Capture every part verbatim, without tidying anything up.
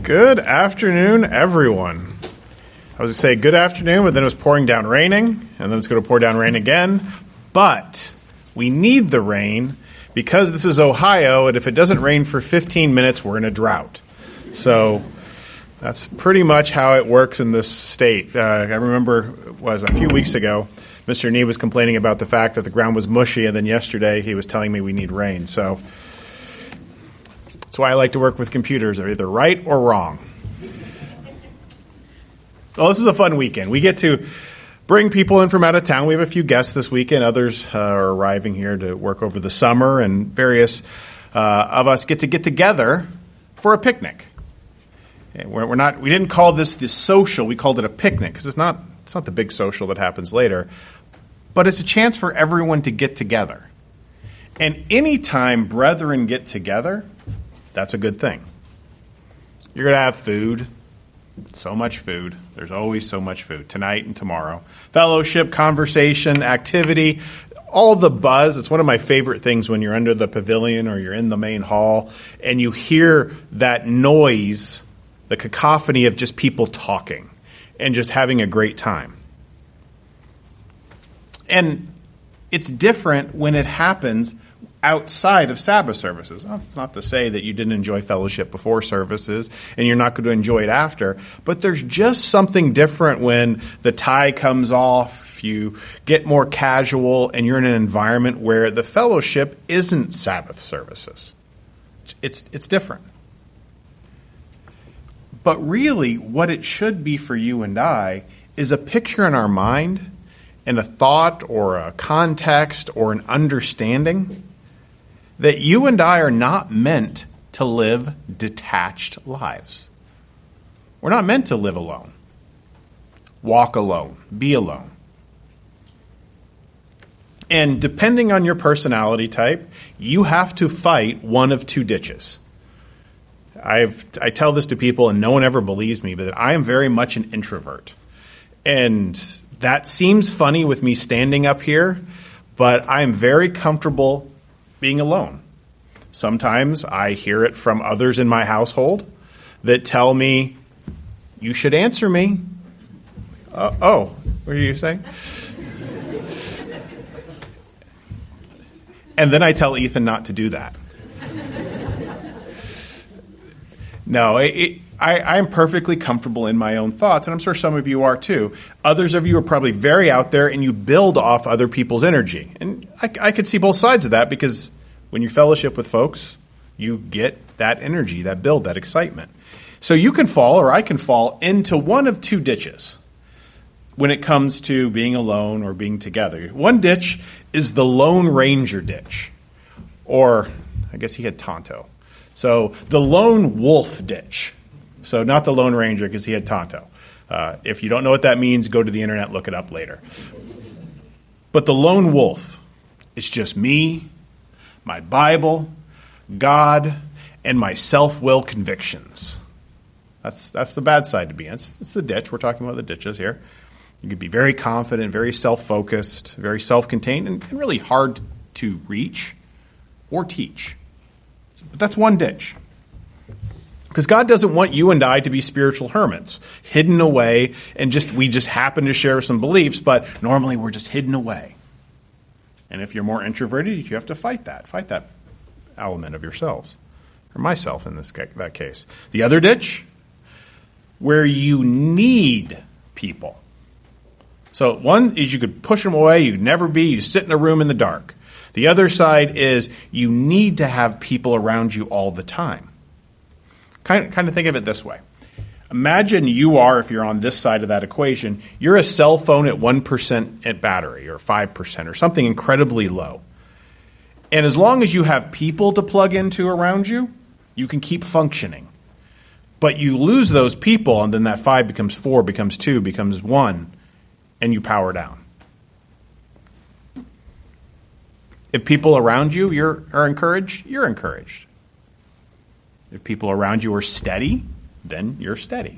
Good afternoon, everyone. I was going to say good afternoon, but then it was pouring down raining, and then it's going to pour down rain again. But we need the rain because this is Ohio, and if it doesn't rain for fifteen minutes, we're in a drought. So that's pretty much how it works in this state. Uh, I remember it was a few weeks ago, Mister Nee was complaining about the fact that the ground was mushy, and then yesterday he was telling me we need rain. So that's why I like to work with computers. They're either right or wrong. Well, this is a fun weekend. We get to bring people in from out of town. We have a few guests this weekend. Others uh, are arriving here to work over the summer, and various uh, of us get to get together for a picnic. We're, we're not. We didn't call this the social. We called it a picnic because it's not. It's not the big social that happens later, but it's a chance for everyone to get together. And anytime brethren get together, that's a good thing. You're going to have food. So much food. There's always so much food tonight and tomorrow. Fellowship, conversation, activity, all the buzz. It's one of my favorite things when you're under the pavilion or you're in the main hall and you hear that noise, the cacophony of just people talking and just having a great time. And it's different when it happens outside of Sabbath services. That's not to say that you didn't enjoy fellowship before services and you're not going to enjoy it after, but there's just something different when the tie comes off, you get more casual, and you're in an environment where the fellowship isn't Sabbath services. It's, it's different. But really, what it should be for you and I is a picture in our mind and a thought or a context or an understanding that you and I are not meant to live detached lives. We're not meant to live alone, walk alone, be alone. And depending on your personality type, you have to fight one of two ditches. I've, I tell this to people, and no one ever believes me, but I am very much an introvert. And that seems funny with me standing up here, but I am very comfortable being alone. Sometimes I hear it from others in my household that tell me, you should answer me. Uh, oh, what are you saying? And then I tell Ethan not to do that. No, it, it, I, I'm perfectly comfortable in my own thoughts, and I'm sure some of you are too. Others of you are probably very out there, and you build off other people's energy. And I, I could see both sides of that because when you fellowship with folks, you get that energy, that build, that excitement. So you can fall, or I can fall, into one of two ditches when it comes to being alone or being together. One ditch is the Lone Ranger ditch, or I guess he had Tonto. So the Lone Wolf ditch. So not the Lone Ranger because he had Tonto. Uh, if you don't know what that means, go to the internet, look it up later. But the Lone Wolf is just me, my Bible, God, and my self-will convictions. That's that's the bad side to be in. It's, it's the ditch. We're talking about the ditches here. You could be very confident, very self-focused, very self-contained, and, and really hard to reach or teach. But that's one ditch. Because God doesn't want you and I to be spiritual hermits, hidden away, and just we just happen to share some beliefs, but normally we're just hidden away. And if you're more introverted, you have to fight that. Fight that element of yourselves, or myself in this that case. The other ditch, where you need people. So one is you could push them away, you'd never be, you sit in a room in the dark. The other side is you need to have people around you all the time. Kind of, kind of think of it this way. Imagine you are, if you're on this side of that equation, you're a cell phone at one percent at battery or five percent or something incredibly low. And as long as you have people to plug into around you, you can keep functioning. But you lose those people, and then that five becomes four, becomes two, becomes one, and you power down. If people around you you're, are encouraged, you're encouraged. If people around you are steady, then you're steady.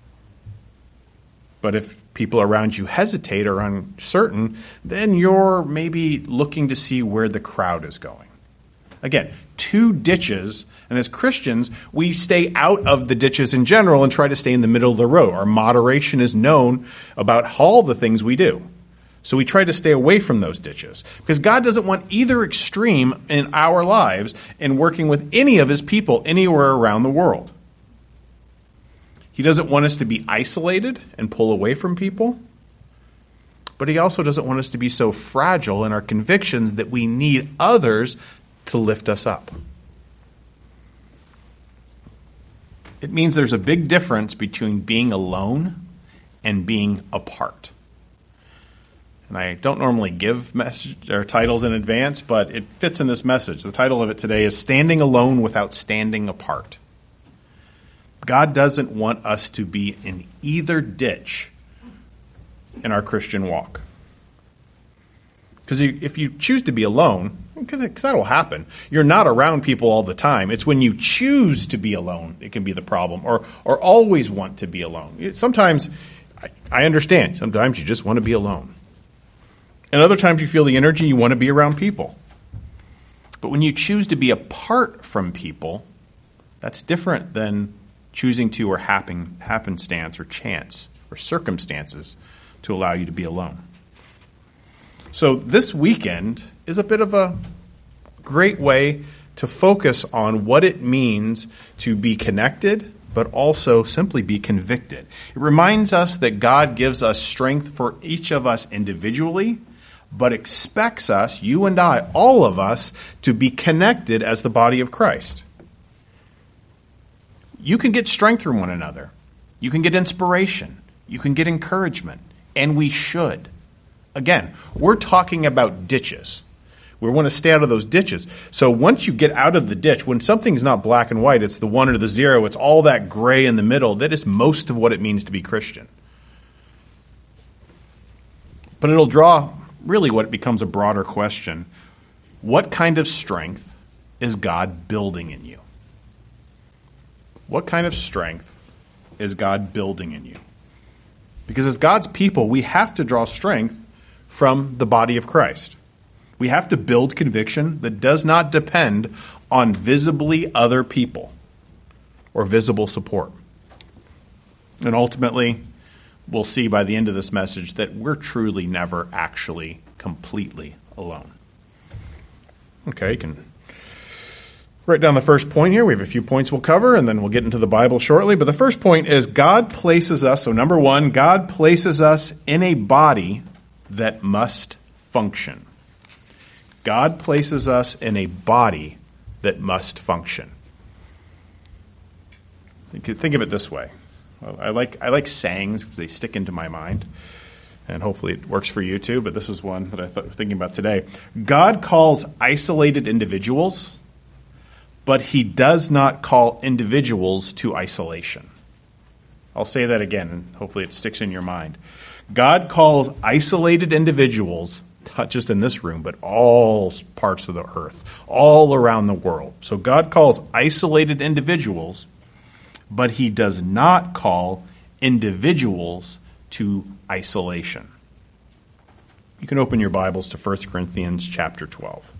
But if people around you hesitate or uncertain, then you're maybe looking to see where the crowd is going. Again, two two ditches, and as Christians, we stay out of the ditches in general and try to stay in the middle of the road. Our moderation is known about all the things we do. So we try to stay away from those ditches because God doesn't want either extreme in our lives in working with any of his people anywhere around the world. He doesn't want us to be isolated and pull away from people, but he also doesn't want us to be so fragile in our convictions that we need others to lift us up. It means there's a big difference between being alone and being apart. And I don't normally give message or titles in advance, but it fits in this message. The title of it today is Standing Alone Without Standing Apart. God doesn't want us to be in either ditch in our Christian walk. Because if you choose to be alone, because that will happen, you're not around people all the time. It's when you choose to be alone, it can be the problem, or or always want to be alone. Sometimes, I, I understand, sometimes you just want to be alone. And other times you feel the energy, you want to be around people. But when you choose to be apart from people, that's different than choosing to or happen, happenstance or chance or circumstances to allow you to be alone. So this weekend is a bit of a great way to focus on what it means to be connected, but also simply be convicted. It reminds us that God gives us strength for each of us individually, but expects us, you and I, all of us, to be connected as the body of Christ. You can get strength from one another. You can get inspiration. You can get encouragement. And we should. Again, we're talking about ditches. We want to stay out of those ditches. So once you get out of the ditch, when something's not black and white, it's the one or the zero, it's all that gray in the middle, that is most of what it means to be Christian. But it'll draw really what becomes a broader question. What kind of strength is God building in you? What kind of strength is God building in you? Because as God's people, we have to draw strength from the body of Christ. We have to build conviction that does not depend on visibly other people or visible support. And ultimately, we'll see by the end of this message that we're truly never actually completely alone. Okay, you can write down the first point here. We have a few points we'll cover, and then we'll get into the Bible shortly. But the first point is God places us, so number one, God places us in a body that must function. God places us in a body that must function. You could think of it this way. I like I like sayings because they stick into my mind, and hopefully it works for you too, but this is one that I thought thinking about today. God calls isolated individuals, but he does not call individuals to isolation. I'll say that again, and hopefully it sticks in your mind. God calls isolated individuals, not just in this room, but all parts of the earth, all around the world. So God calls isolated individuals, but he does not call individuals to isolation. You can open your Bibles to First Corinthians chapter twelve.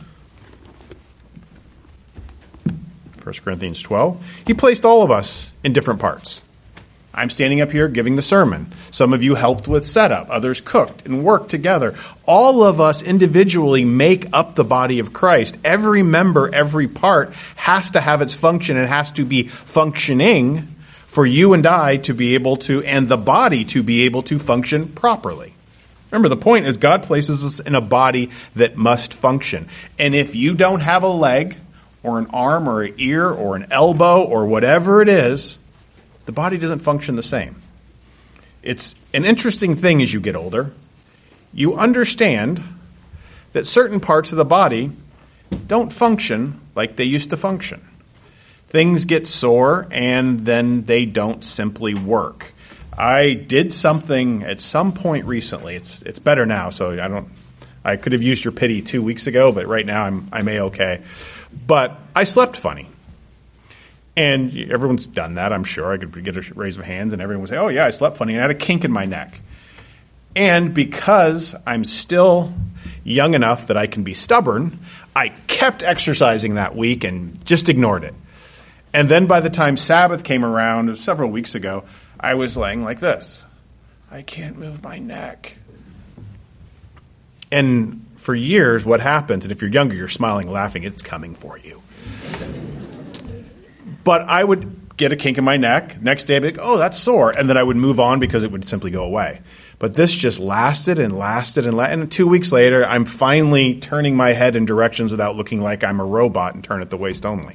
First Corinthians twelve. He placed all of us in different parts. I'm standing up here giving the sermon. Some of you helped with setup. Others cooked and worked together. All of us individually make up the body of Christ. Every member, every part has to have its function and has to be functioning for you and I to be able to, and the body to be able to function properly. Remember, the point is God places us in a body that must function. And if you don't have a leg or an arm or an ear or an elbow or whatever it is, the body doesn't function the same. It's an interesting thing as you get older. You understand that certain parts of the body don't function like they used to function. Things get sore and then they don't simply work. I did something at some point recently. It's it's better now, so I don't. I could have used your pity two weeks ago, but right now I'm I'm A-okay. But I slept funny. And everyone's done that, I'm sure. I could get a raise of hands, and everyone would say, oh, yeah, I slept funny. And I had a kink in my neck. And because I'm still young enough that I can be stubborn, I kept exercising that week and just ignored it. And then by the time Sabbath came around several weeks ago, I was laying like this. I can't move my neck. And for years, what happens, and if you're younger, you're smiling, laughing, it's coming for you. But I would get a kink in my neck. Next day, I'd be like, oh, that's sore. And then I would move on because it would simply go away. But this just lasted and lasted and lasted. And two weeks later, I'm finally turning my head in directions without looking like I'm a robot and turn at the waist only.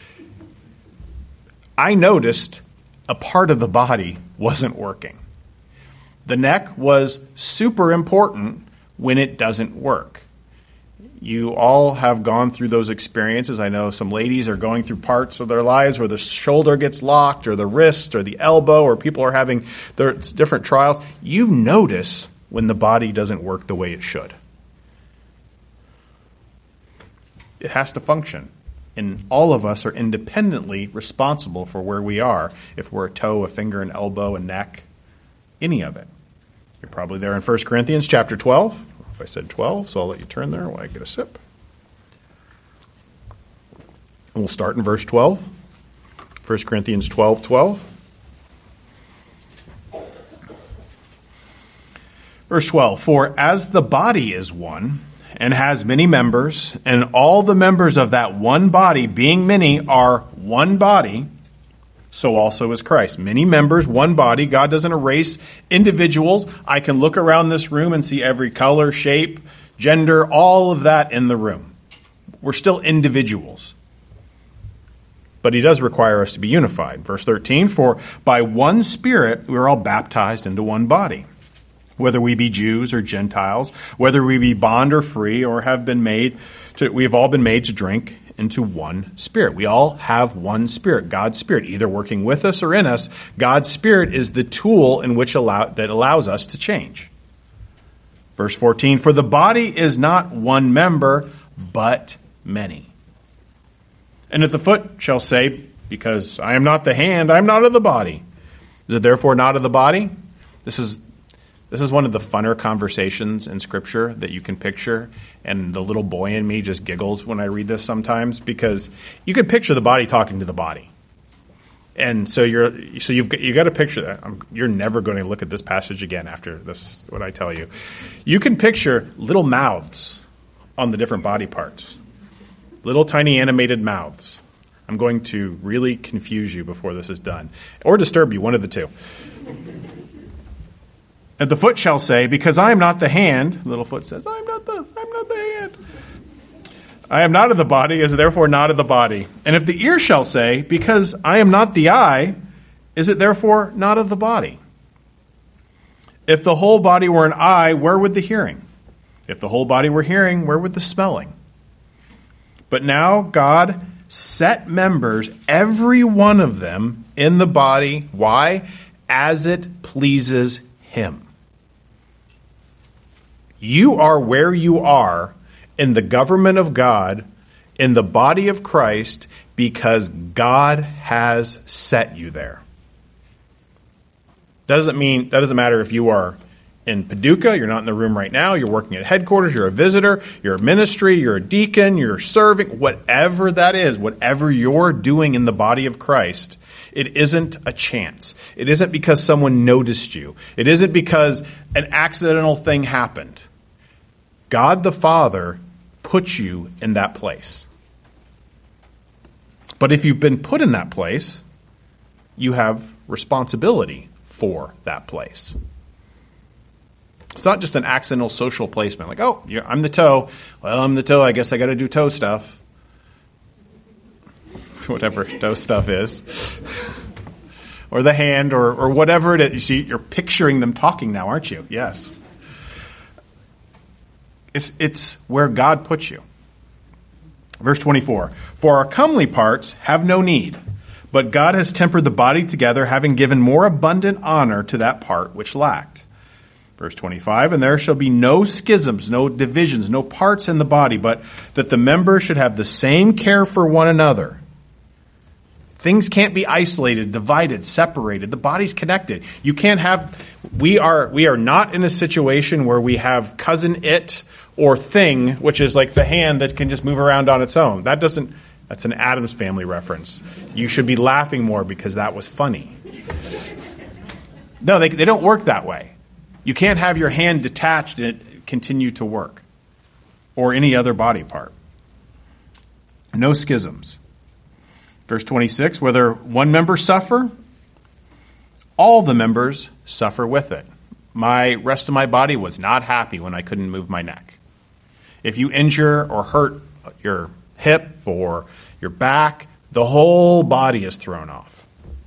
I noticed a part of the body wasn't working. The neck was super important when it doesn't work. You all have gone through those experiences. I know some ladies are going through parts of their lives where the shoulder gets locked or the wrist or the elbow, or people are having their different trials. You notice when the body doesn't work the way it should. It has to function. And all of us are independently responsible for where we are. If we're a toe, a finger, an elbow, a neck, any of it. You're probably there in First Corinthians chapter twelve. If I said twelve, so I'll let you turn there while I get a sip. And we'll start in verse twelve. First Corinthians twelve twelve. Verse twelve, for as the body is one, and has many members, and all the members of that one body, being many, are one body, so also is Christ. Many members, one body. God doesn't erase individuals. I can look around this room and see every color, shape, gender, all of that in the room. We're still individuals. But he does require us to be unified. Verse thirteen, for by one Spirit we are all baptized into one body. Whether we be Jews or Gentiles, whether we be bond or free, or have been made to, we have all been made to drink into one Spirit. We all have one Spirit, God's Spirit, either working with us or in us. God's Spirit is the tool in which allow, that allows us to change. Verse fourteen, for the body is not one member, but many. And if the foot shall say, because I am not the hand, I am not of the body, is it therefore not of the body? This is This is one of the funner conversations in Scripture that you can picture, and the little boy in me just giggles when I read this sometimes, because you can picture the body talking to the body, and so you're so you've got, you got to picture that. I'm, you're never going to look at this passage again after this. What I tell you, you can picture little mouths on the different body parts, little tiny animated mouths. I'm going to really confuse you before this is done, or disturb you, one of the two. And the foot shall say, because I am not the hand, the little foot says, I am not the, I'm not the hand. I am not of the body, is therefore not of the body. And if the ear shall say, because I am not the eye, is it therefore not of the body? If the whole body were an eye, where would the hearing? If the whole body were hearing, where would the smelling? But now God set members, every one of them, in the body. Why? As it pleases Him. You are where you are in the government of God, in the body of Christ, because God has set you there. That doesn't mean, that doesn't matter if you are in Paducah, you're not in the room right now, you're working at headquarters, you're a visitor, you're a ministry, you're a deacon, you're serving, whatever that is, whatever you're doing in the body of Christ, it isn't a chance. It isn't because someone noticed you. It isn't because an accidental thing happened. God the Father put you in that place. But if you've been put in that place, you have responsibility for that place. It's not just an accidental social placement. Like, oh, you're, I'm the toe. Well, I'm the toe. I guess I got to do toe stuff. Whatever toe stuff is. Or the hand, or, or whatever it is. You see, you're picturing them talking now, aren't you? Yes. It's, it's where God puts you. Verse twenty-four, for our comely parts have no need, but God has tempered the body together, having given more abundant honor to that part which lacked. Verse twenty-five, and there shall be no schisms, no divisions, no parts in the body, but that the members should have the same care for one another. Things can't be isolated, divided, separated. The body's connected. You can't have, we are, we are not in a situation where we have cousin it or thing, which is like the hand that can just move around on its own. That doesn't, that's an Addams Family reference. You should be laughing more because that was funny. No, they, they don't work that way. You can't have your hand detached and it continue to work, or any other body part. No schisms. Verse twenty-six, whether one member suffer, all the members suffer with it. My rest of my body was not happy when I couldn't move my neck. If you injure or hurt your hip or your back, the whole body is thrown off.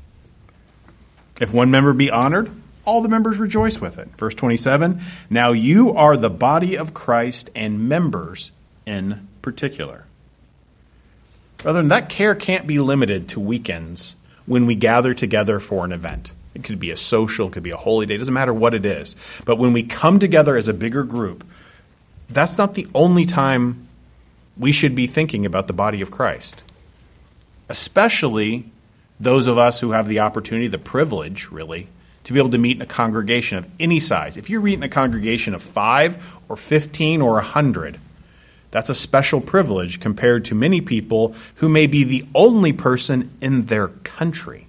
If one member be honored, all the members rejoice with it. Verse twenty-seven, now you are the body of Christ and members in particular. Brethren, that care can't be limited to weekends when we gather together for an event. It could be a social, it could be a holy day, it doesn't matter what it is. But when we come together as a bigger group, that's not the only time we should be thinking about the body of Christ. Especially those of us who have the opportunity, the privilege, really, to be able to meet in a congregation of any size. If you're meeting a congregation of five or fifteen or a hundred, that's a special privilege compared to many people who may be the only person in their country.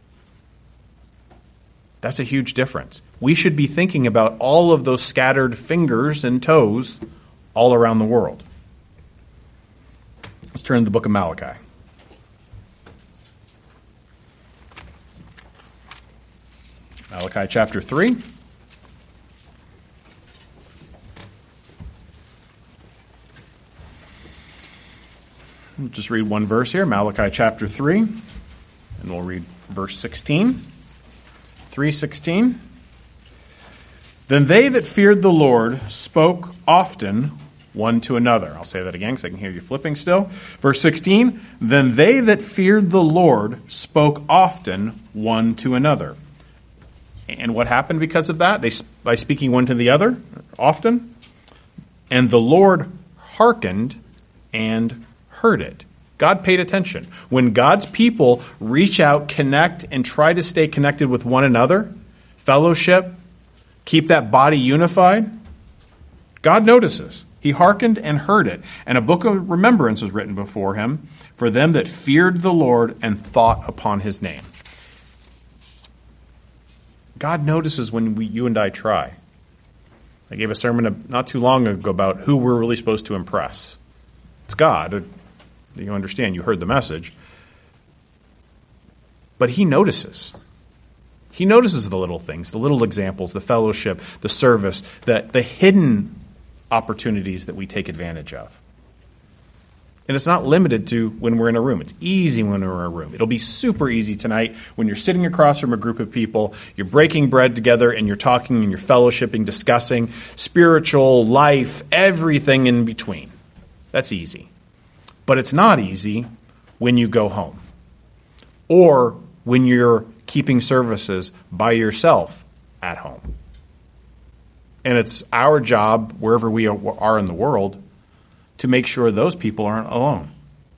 That's a huge difference. We should be thinking about all of those scattered fingers and toes all around the world. Let's turn to the book of Malachi. Malachi chapter three. We'll just read one verse here, Malachi chapter three, and we'll read verse sixteen. three sixteen. Then they that feared the Lord spoke often one to another. I'll say that again because I can hear you flipping still. Verse sixteen. Then they that feared the Lord spoke often one to another. And what happened because of that? They by speaking one to the other often. And the Lord hearkened and heard it. God paid attention. When God's people reach out, connect, and try to stay connected with one another, fellowship, keep that body unified, God notices. He hearkened and heard it. And a book of remembrance was written before him for them that feared the Lord and thought upon his name. God notices when we, you and I try. I gave a sermon not too long ago about who we're really supposed to impress. It's God. You understand, you heard the message. But he notices. He notices the little things, the little examples, the fellowship, the service, the, the hidden opportunities that we take advantage of. And it's not limited to when we're in a room. It's easy when we're in a room. It'll be super easy tonight when you're sitting across from a group of people, you're breaking bread together, and you're talking and you're fellowshipping, discussing spiritual life, everything in between. That's easy. But it's not easy when you go home or when you're keeping services by yourself at home. And it's our job, wherever we are in the world, to make sure those people aren't alone.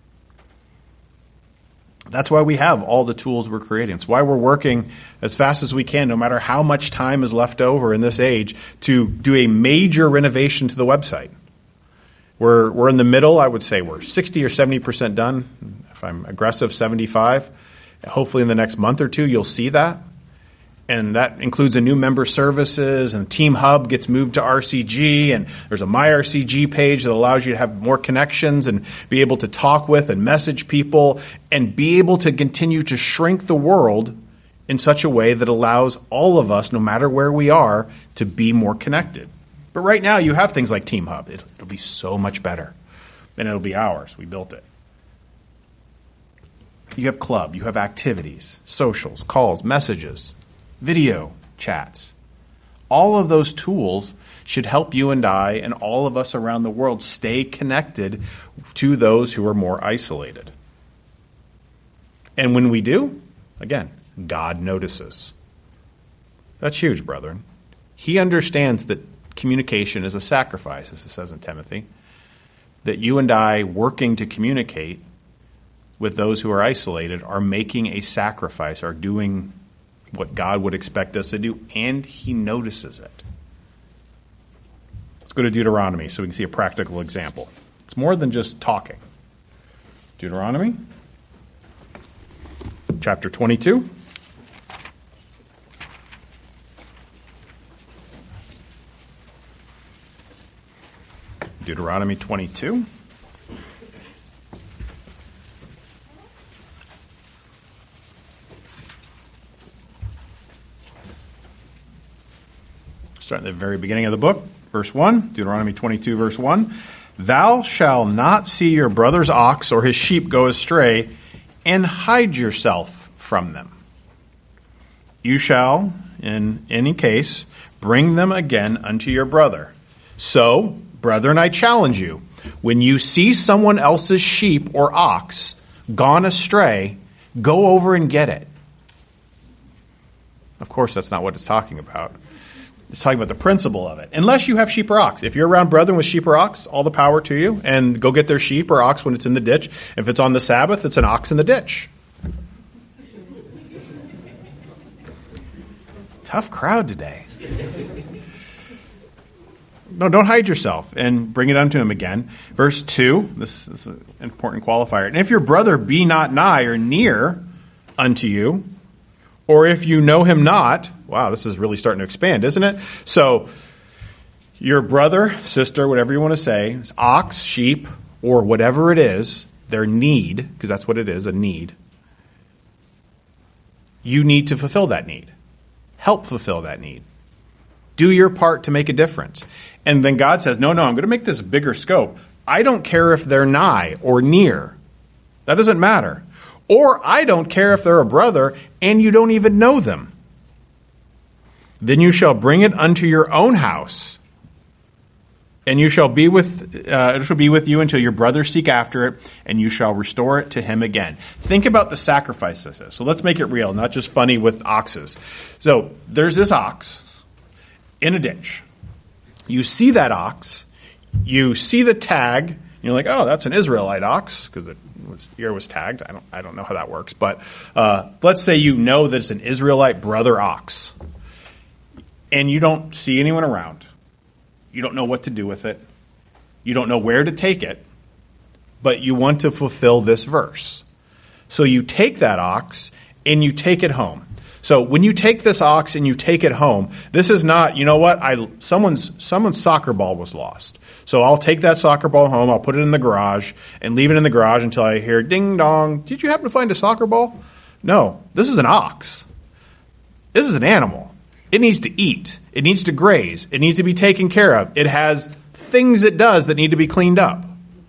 That's why we have all the tools we're creating. It's why we're working as fast as we can, no matter how much time is left over in this age, to do a major renovation to the website. We're we're in the middle. I would say we're sixty or seventy percent done. If I'm aggressive, seventy-five. Hopefully in the next month or two, you'll see that. And that includes a new member services, and Team Hub gets moved to R C G, and there's a My R C G page that allows you to have more connections and be able to talk with and message people and be able to continue to shrink the world in such a way that allows all of us, no matter where we are, to be more connected. But right now, you have things like Team Hub. It'll be so much better, and it'll be ours. We built it. You have club. You have activities, socials, calls, messages, video chats. All of those tools should help you and I and all of us around the world stay connected to those who are more isolated. And when we do, again, God notices. That's huge, brethren. He understands that communication is a sacrifice, as it says in Timothy, that you and I, working to communicate with those who are isolated, are making a sacrifice, are doing what God would expect us to do, and he notices it. Let's go to Deuteronomy so we can see a practical example. It's more than just talking. Deuteronomy, chapter twenty-two. Deuteronomy twenty-two. Start at the very beginning of the book, verse one, Deuteronomy twenty-two, verse one. Thou shalt not see your brother's ox or his sheep go astray, and hide yourself from them. You shall, in any case, bring them again unto your brother. So, brethren, I challenge you, when you see someone else's sheep or ox gone astray, go over and get it. Of course, that's not what it's talking about. It's talking about the principle of it. Unless you have sheep or ox. If you're around brethren with sheep or ox, all the power to you. And go get their sheep or ox when it's in the ditch. If it's on the Sabbath, it's an ox in the ditch. Tough crowd today. No, don't hide yourself and bring it unto him again. Verse two, this is an important qualifier. And if your brother be not nigh or near unto you, or if you know him not, wow, this is really starting to expand, isn't it? So your brother, sister, whatever you want to say, ox, sheep, or whatever it is, their need, because that's what it is, a need, you need to fulfill that need. Help fulfill that need. Do your part to make a difference. And then God says, no, no, I'm going to make this bigger scope. I don't care if they're nigh or near. That doesn't matter. Or I don't care if they're a brother and you don't even know them. Then you shall bring it unto your own house, and you shall be with uh, it shall be with you until your brothers seek after it, and you shall restore it to him again. Think about the sacrifice this is. So let's make it real, not just funny with oxes. So there's this ox in a ditch. You see that ox, you see the tag, and you're like, oh, that's an Israelite ox, because it was, ear was tagged. I don't, I don't know how that works. But uh, let's say you know that it's an Israelite brother ox, and you don't see anyone around. You don't know what to do with it. You don't know where to take it, but you want to fulfill this verse. So you take that ox and you take it home. So when you take this ox and you take it home, this is not, you know what, I someone's someone's soccer ball was lost. So I'll take that soccer ball home, I'll put it in the garage and leave it in the garage until I hear ding dong. Did you happen to find a soccer ball? No, this is an ox. This is an animal. It needs to eat. It needs to graze. It needs to be taken care of. It has things it does that need to be cleaned up.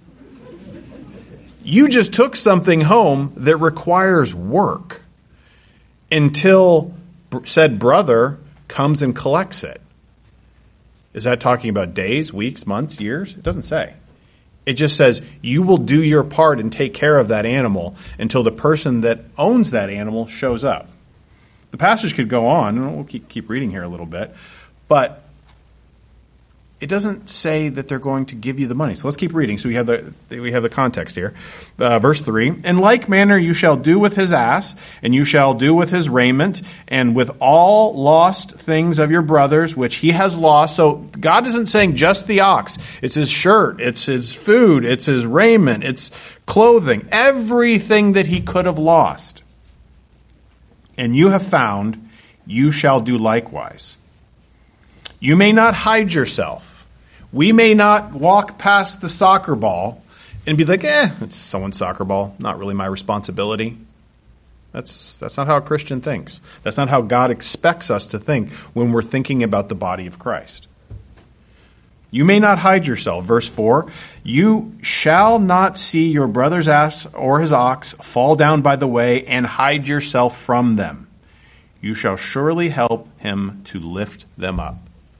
You just took something home that requires work until said brother comes and collects it. Is that talking about days, weeks, months, years? It doesn't say. It just says you will do your part and take care of that animal until the person that owns that animal shows up. The passage could go on, and we'll keep, keep reading here a little bit, but it doesn't say that they're going to give you the money. So let's keep reading. So we have the we have the context here. Uh, verse three, in like manner you shall do with his ass, and you shall do with his raiment, and with all lost things of your brothers, which he has lost. So God isn't saying just the ox. It's his shirt, it's his food, it's his raiment, it's clothing, everything that he could have lost. And you have found, you shall do likewise. You may not hide yourself. We may not walk past the soccer ball and be like, eh, it's someone's soccer ball, not really my responsibility. That's that's not how a Christian thinks. That's not how God expects us to think when we're thinking about the body of Christ. You may not hide yourself. Verse four, you shall not see your brother's ass or his ox fall down by the way and hide yourself from them. You shall surely help him to lift them up.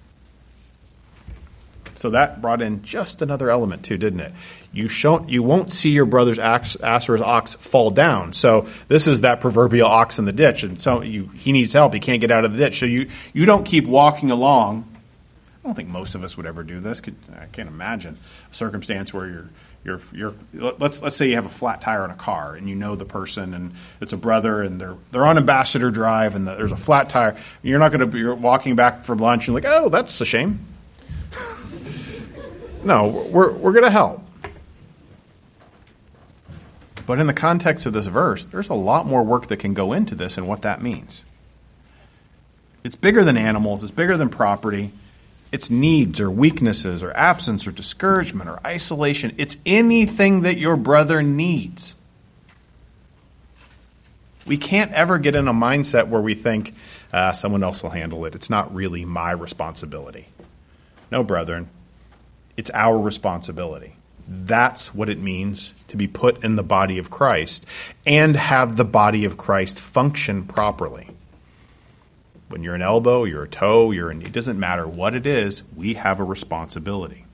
So that brought in just another element too, didn't it? You shall, you won't see your brother's ass, ass or his ox fall down. So this is that proverbial ox in the ditch, and so you, he needs help. He can't get out of the ditch. So you, you don't keep walking along. I don't think most of us would ever do this. I can't imagine a circumstance where you're, you're, you're. Let's let's say you have a flat tire in a car, and you know the person, and it's a brother, and they're they're on Ambassador Drive, and the, there's a flat tire. You're not going to be walking back from lunch, and you're like, oh, that's a shame. No, we're, we're going to help. But in the context of this verse, there's a lot more work that can go into this and what that means. It's bigger than animals. It's bigger than property. It's needs or weaknesses or absence or discouragement or isolation. It's anything that your brother needs. We can't ever get in a mindset where we think uh, someone else will handle it. It's not really my responsibility. No, brethren, it's our responsibility. That's what it means to be put in the body of Christ and have the body of Christ function properly. When you're an elbow, you're a toe, you're an, it doesn't matter what it is, we have a responsibility.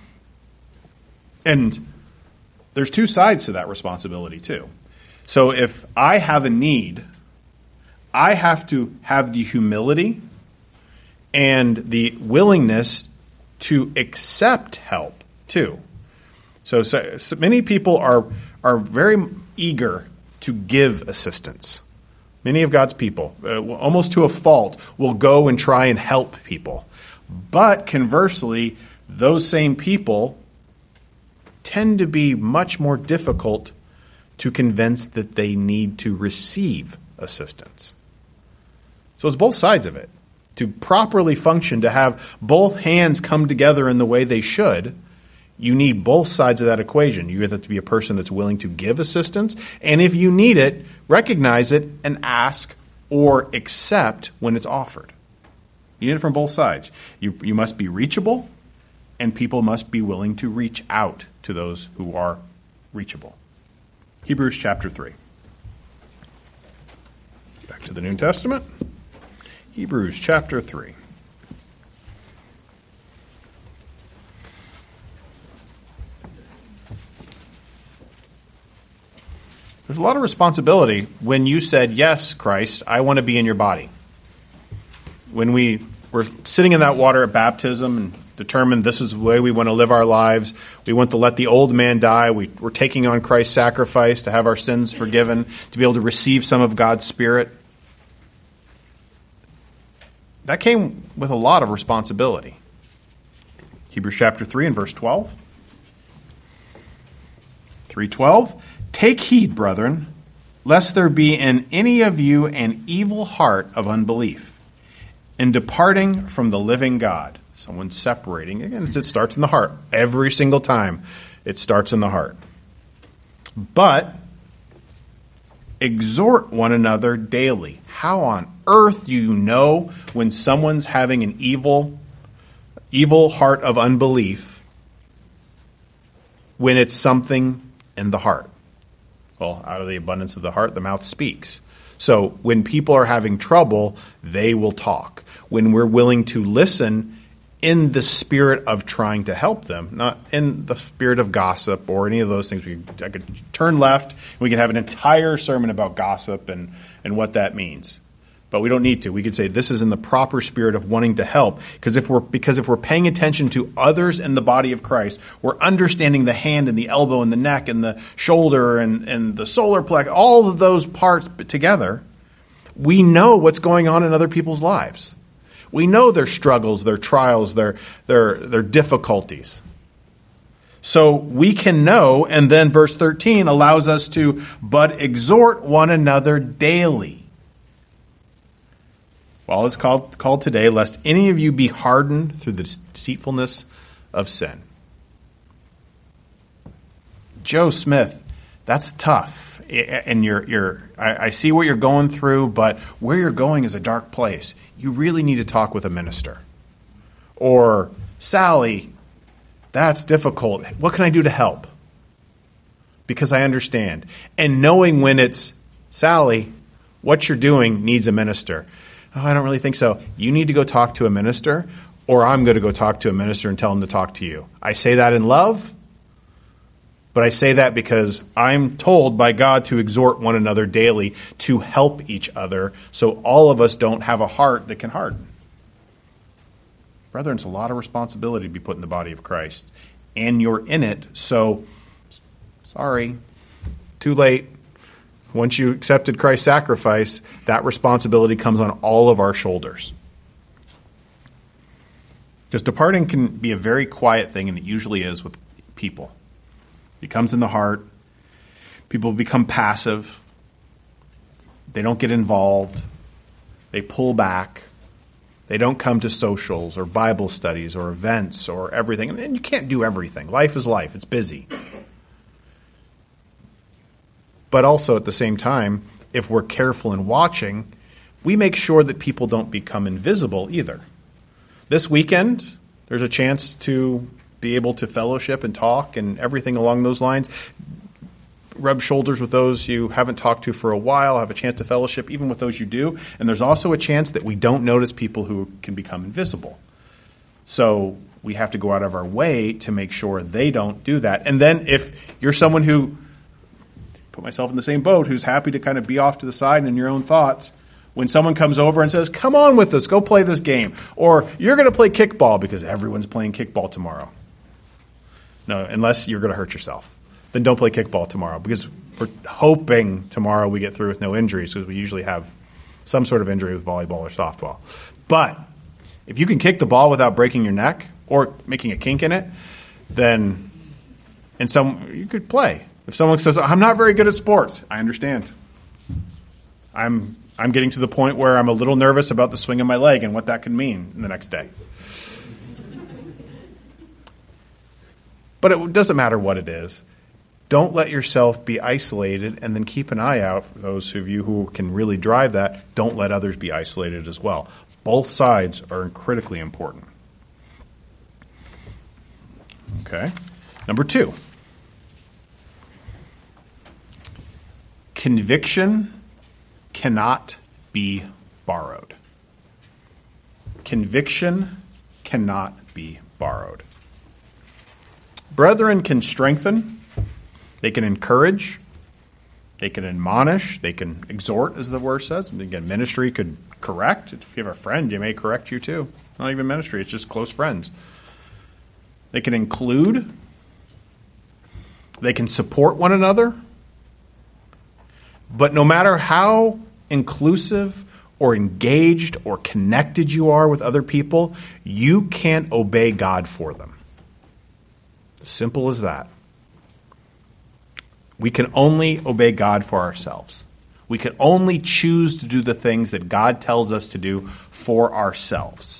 And there's two sides to that responsibility too. So if I have a need, I have to have the humility and the willingness to accept help too. So, so, so many people are are very eager to give assistance. Many of God's people, uh, almost to a fault, will go and try and help people. But conversely, those same people tend to be much more difficult to convince that they need to receive assistance. So it's both sides of it. To properly function, to have both hands come together in the way they should, you need both sides of that equation. You have to be a person that's willing to give assistance, and if you need it, recognize it and ask or accept when it's offered. You need it from both sides. You, you must be reachable, and people must be willing to reach out to those who are reachable. Hebrews chapter three. Back to the New Testament. Hebrews chapter three. There's a lot of responsibility when you said, yes, Christ, I want to be in your body. When we were sitting in that water at baptism and determined this is the way we want to live our lives, we want to let the old man die, we, we're taking on Christ's sacrifice to have our sins forgiven, to be able to receive some of God's Spirit. That came with a lot of responsibility. Hebrews chapter three and verse twelve. three twelve. Take heed, brethren, lest there be in any of you an evil heart of unbelief, in departing from the living God. Someone separating. Again, it starts in the heart. Every single time it starts in the heart. But exhort one another daily. How on earth do you know when someone's having an evil, evil heart of unbelief when it's something in the heart? Well, out of the abundance of the heart, the mouth speaks. So when people are having trouble, they will talk. When we're willing to listen in the spirit of trying to help them, not in the spirit of gossip or any of those things. We, I could turn left, and we can have an entire sermon about gossip and, and what that means. But we don't need to. We could say this is in the proper spirit of wanting to help, because if we're because if we're paying attention to others in the body of Christ, we're understanding the hand and the elbow and the neck and the shoulder and, and the solar plexus, all of those parts together, we know what's going on in other people's lives. We know their struggles, their trials, their their their difficulties. So we can know, and then verse thirteen allows us to, but exhort one another daily. Well, it's called, called today, lest any of you be hardened through the deceitfulness of sin. Joe Smith, that's tough. And you're, you're, I, I see what you're going through, but where you're going is a dark place. You really need to talk with a minister. Or, Sally, that's difficult. What can I do to help? Because I understand. And knowing when it's, Sally, what you're doing needs a minister. Oh, I don't really think so. You need to go talk to a minister, or I'm going to go talk to a minister and tell him to talk to you. I say that in love, but I say that because I'm told by God to exhort one another daily to help each other so all of us don't have a heart that can harden. Brethren, it's a lot of responsibility to be put in the body of Christ, and you're in it, so sorry, too late. Once you accepted Christ's sacrifice, that responsibility comes on all of our shoulders. Because departing can be a very quiet thing, and it usually is with people. It comes in the heart. People become passive. They don't get involved. They pull back. They don't come to socials or Bible studies or events or everything. And you can't do everything. Life is life. It's busy. But also at the same time, if we're careful in watching, we make sure that people don't become invisible either. This weekend, there's a chance to be able to fellowship and talk and everything along those lines. Rub shoulders with those you haven't talked to for a while, have a chance to fellowship even with those you do. And there's also a chance that we don't notice people who can become invisible. So we have to go out of our way to make sure they don't do that. And then if you're someone who, put myself in the same boat, who's happy to kind of be off to the side in your own thoughts, when someone comes over and says, come on with us, go play this game, or you're going to play kickball because everyone's playing kickball tomorrow. No, unless you're going to hurt yourself. Then don't play kickball tomorrow, because we're hoping tomorrow we get through with no injuries, because we usually have some sort of injury with volleyball or softball. But if you can kick the ball without breaking your neck or making a kink in it, then and some you could play. If someone says, I'm not very good at sports, I understand. I'm I'm getting to the point where I'm a little nervous about the swing of my leg and what that could mean the next day. But it doesn't matter what it is. Don't let yourself be isolated, and then keep an eye out for those of you who can really drive that. Don't let others be isolated as well. Both sides are critically important. Okay. Number two. Conviction cannot be borrowed. Conviction cannot be borrowed. Brethren can strengthen, they can encourage, they can admonish, they can exhort, as the word says. And again, ministry could correct. If you have a friend, they may correct you too. Not even ministry, it's just close friends. They can include, they can support one another. But no matter how inclusive or engaged or connected you are with other people, you can't obey God for them. Simple as that. We can only obey God for ourselves. We can only choose to do the things that God tells us to do for ourselves.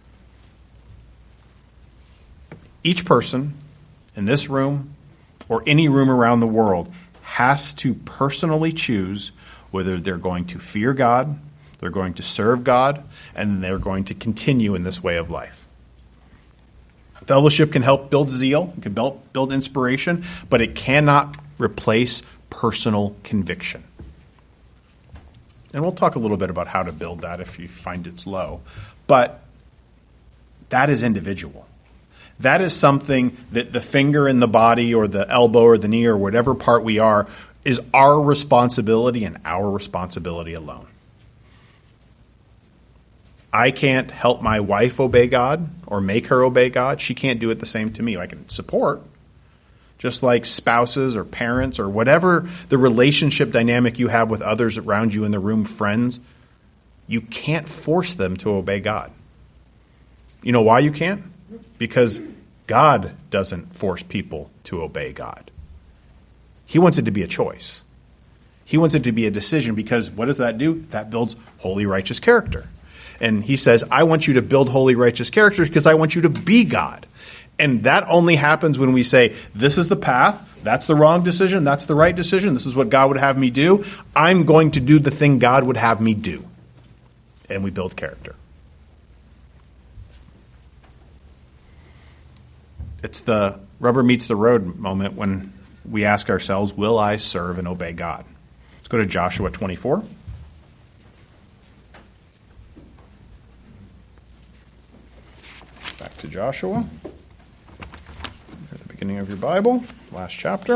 Each person in this room or any room around the world has to personally choose whether they're going to fear God, they're going to serve God, and they're going to continue in this way of life. Fellowship can help build zeal, it can build, build inspiration, but it cannot replace personal conviction. And we'll talk a little bit about how to build that if you find it's low. But that is individual. That is something that the finger in the body or the elbow or the knee or whatever part we are is our responsibility and our responsibility alone. I can't help my wife obey God or make her obey God. She can't do it the same to me. I can support, just like spouses or parents or whatever the relationship dynamic you have with others around you in the room, friends. You can't force them to obey God. You know why you can't? Because God doesn't force people to obey God. He wants it to be a choice. He wants it to be a decision, because what does that do? That builds holy, righteous character. And he says, I want you to build holy, righteous character because I want you to be God. And that only happens when we say, this is the path, that's the wrong decision, that's the right decision, this is what God would have me do. I'm going to do the thing God would have me do. And we build character. It's the rubber meets the road moment when we ask ourselves, will I serve and obey God? Let's go to Joshua twenty-four. Back to Joshua. At the beginning of your Bible, last chapter.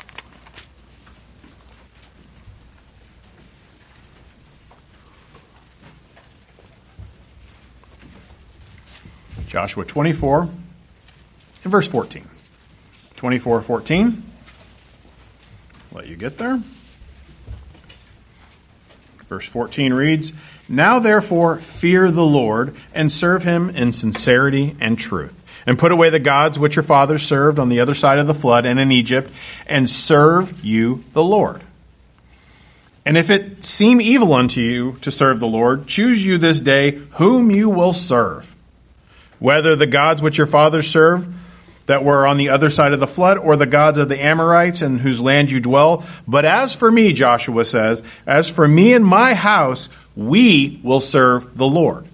Joshua twenty-four. In verse fourteen. twenty-four fourteen. Let you get there. Verse fourteen reads, "Now therefore fear the Lord, and serve him in sincerity and truth. And put away the gods which your fathers served on the other side of the flood and in Egypt, and serve you the Lord. And if it seem evil unto you to serve the Lord, choose you this day whom you will serve, whether the gods which your fathers served that were on the other side of the flood, or the gods of the Amorites in whose land you dwell. But as for me," Joshua says, "as for me and my house, we will serve the Lord."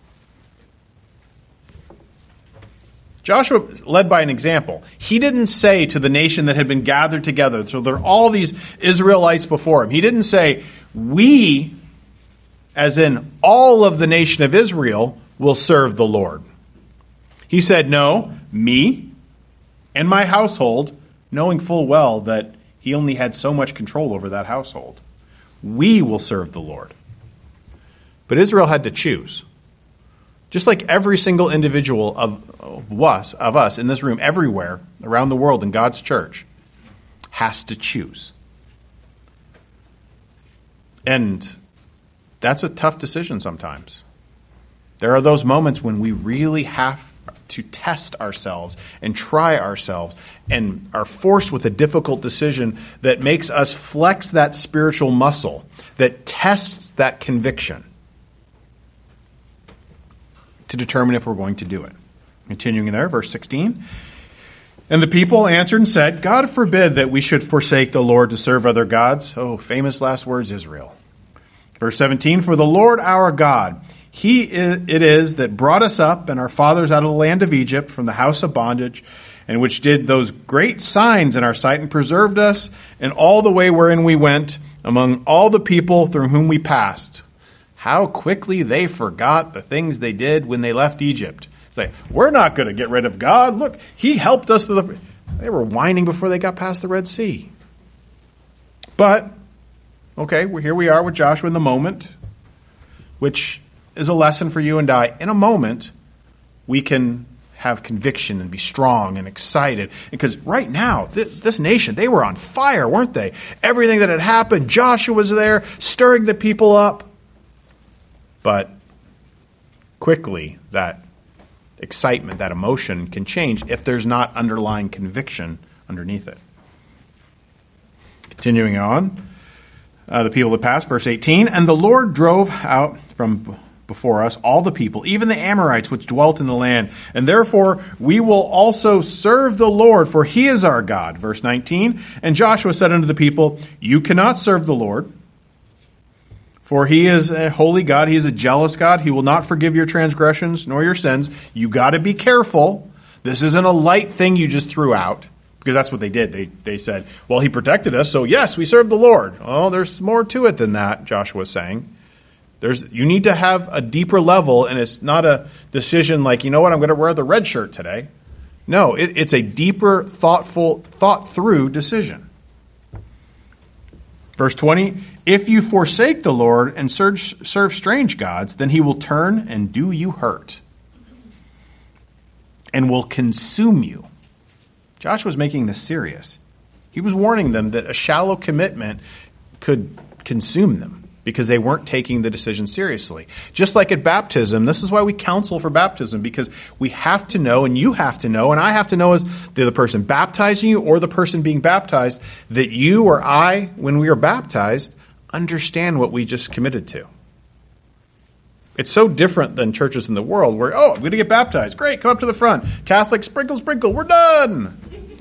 Joshua led by an example. He didn't say to the nation that had been gathered together, so there are all these Israelites before him. He didn't say, "We, as in all of the nation of Israel, will serve the Lord." He said, "No, me and my household," knowing full well that he only had so much control over that household. "We will serve the Lord." But Israel had to choose. Just like every single individual of, of us, of us in this room, everywhere around the world in God's church, has to choose. And that's a tough decision sometimes. There are those moments when we really have to test ourselves and try ourselves and are forced with a difficult decision that makes us flex that spiritual muscle, that tests that conviction, to determine if we're going to do it. Continuing there, verse sixteen. "And the people answered and said, God forbid that we should forsake the Lord to serve other gods." Oh, famous last words, Israel. Verse seventeen, "For the Lord our God, He it is that brought us up and our fathers out of the land of Egypt from the house of bondage, and which did those great signs in our sight and preserved us in all the way wherein we went among all the people through whom we passed." How quickly they forgot the things they did when they left Egypt. Say, "We're not going to get rid of God. Look, He helped us." To the... They were whining before they got past the Red Sea. But, okay, well, here we are with Joshua in the moment, which is a lesson for you and I. In a moment, we can have conviction and be strong and excited. Because right now, th- this nation, they were on fire, weren't they? Everything that had happened, Joshua was there, stirring the people up. But quickly, that excitement, that emotion can change if there's not underlying conviction underneath it. Continuing on, uh, the people that passed, verse eighteen, "And the Lord drove out from before us all the people, even the Amorites which dwelt in the land. And therefore we will also serve the Lord, for He is our God." Verse nineteen, "And Joshua said unto the people, You cannot serve the Lord, for He is a holy God. He is a jealous God. He will not forgive your transgressions nor your sins." You got to be careful. This isn't a light thing you just threw out, because that's what they did. They they said, "Well, He protected us, so yes, we serve the Lord." Oh, there's more to it than that, Joshua is saying. There's you need to have a deeper level, and it's not a decision like, you know what, I'm going to wear the red shirt today. No, it, it's a deeper, thoughtful, thought-through decision. Verse twenty, "If you forsake the Lord and serve, serve strange gods, then He will turn and do you hurt and will consume you." Joshua's making this serious. He was warning them that a shallow commitment could consume them because they weren't taking the decision seriously. Just like at baptism, this is why we counsel for baptism, because we have to know, and you have to know, and I have to know as the person baptizing you or the person being baptized, that you or I, when we are baptized, understand what we just committed to. It's so different than churches in the world where, oh, I'm going to get baptized. Great, come up to the front. Catholic, sprinkle, sprinkle, we're done.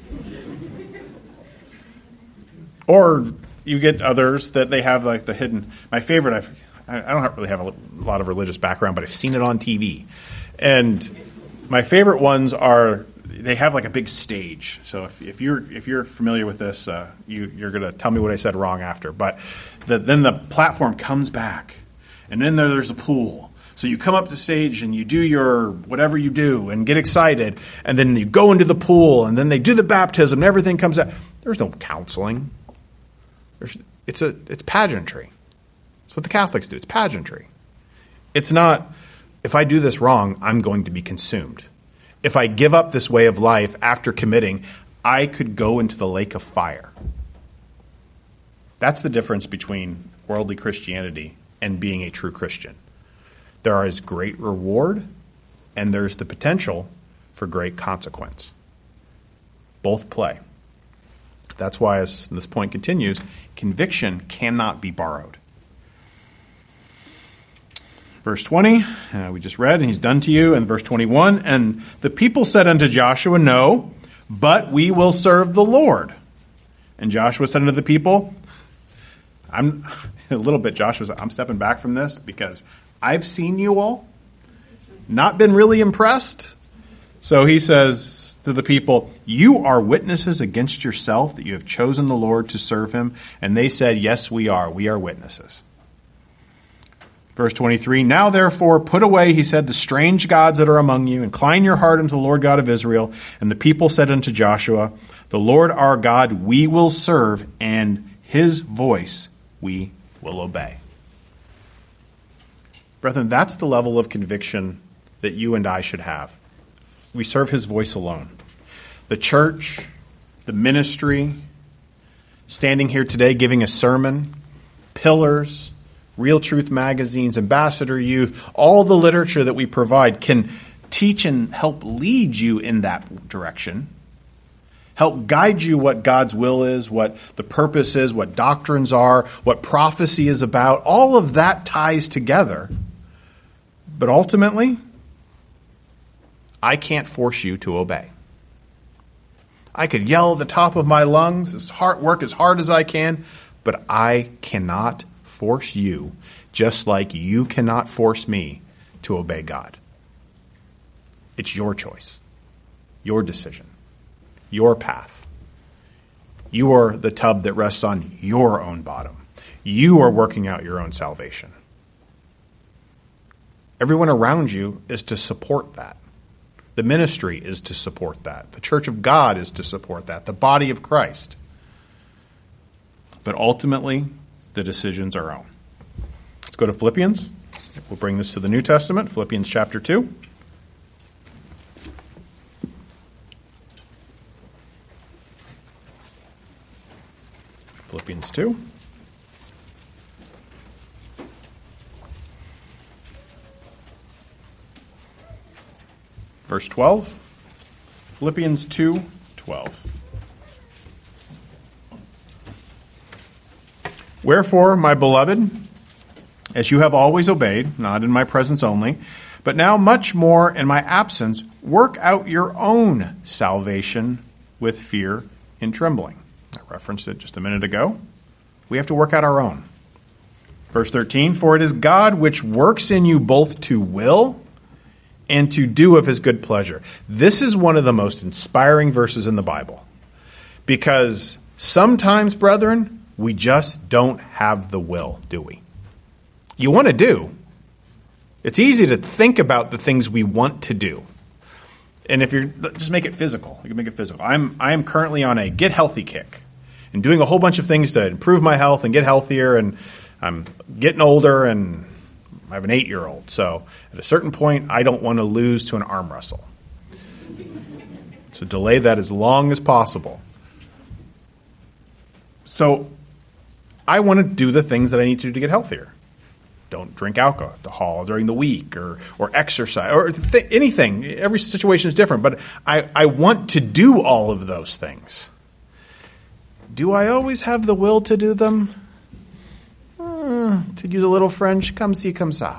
Or you get others that they have like the hidden. My favorite, I've, I don't really have a lot of religious background, but I've seen it on T V. And my favorite ones are, they have like a big stage. So if, if you're if you're familiar with this, uh, you, you're going to tell me what I said wrong after. But the, then the platform comes back, and then there, there's a pool. So you come up to stage and you do your whatever you do and get excited, and then you go into the pool, and then they do the baptism, and everything comes out. There's no counseling. There's, it's a it's pageantry. It's what the Catholics do. It's pageantry. It's not, if I do this wrong, I'm going to be consumed. If I give up this way of life after committing, I could go into the lake of fire. That's the difference between worldly Christianity and being a true Christian. There is great reward, and there's the potential for great consequence. Both play. That's why, as this point continues, conviction cannot be borrowed. Verse twenty, uh, we just read, and he's done to you. And verse twenty-one, and the people said unto Joshua, no, but we will serve the Lord. And Joshua said unto the people, I'm a little bit, Joshua said, I'm stepping back from this because I've seen you all, not been really impressed. So he says to the people, you are witnesses against yourself that you have chosen the Lord to serve him. And they said, yes, we are. We are witnesses. Verse twenty-three, now therefore put away, he said, the strange gods that are among you. Incline your heart unto the Lord God of Israel. And the people said unto Joshua, the Lord our God we will serve, and his voice we will obey. Brethren, that's the level of conviction that you and I should have. We serve his voice alone. The church, the ministry, standing here today giving a sermon, Pillars, Real Truth magazines, Ambassador Youth, all the literature that we provide can teach and help lead you in that direction. Help guide you what God's will is, what the purpose is, what doctrines are, what prophecy is about. All of that ties together. But ultimately, I can't force you to obey. I could yell at the top of my lungs, as hard, work as hard as I can, but I cannot force you, just like you cannot force me to obey God. It's your choice, your decision, your path. You are the tub that rests on your own bottom. You are working out your own salvation. Everyone around you is to support that. The ministry is to support that. The church of God is to support that. The body of Christ. But ultimately, the decision's our own. Let's go to Philippians. We'll bring this to the New Testament, Philippians chapter two. Philippians two. Verse twelve. Philippians two twelve. Wherefore, my beloved, as you have always obeyed, not in my presence only, but now much more in my absence, work out your own salvation with fear and trembling. I referenced it just a minute ago. We have to work out our own. Verse thirteen, for it is God which works in you both to will and to do of his good pleasure. This is one of the most inspiring verses in the Bible. Because sometimes, brethren, we just don't have the will, do we? You want to do. It's easy to think about the things we want to do. And if you're, just make it physical. You can make it physical. I'm, I am currently on a get healthy kick and doing a whole bunch of things to improve my health and get healthier. And I'm getting older and I have an eight-year-old. So at a certain point, I don't want to lose to an arm wrestle. So delay that as long as possible. So I want to do the things that I need to do to get healthier. Don't drink alcohol during the week or or exercise or th- anything. Every situation is different, but I, I want to do all of those things. Do I always have the will to do them? Uh, to use a little French, comme ci, comme ça.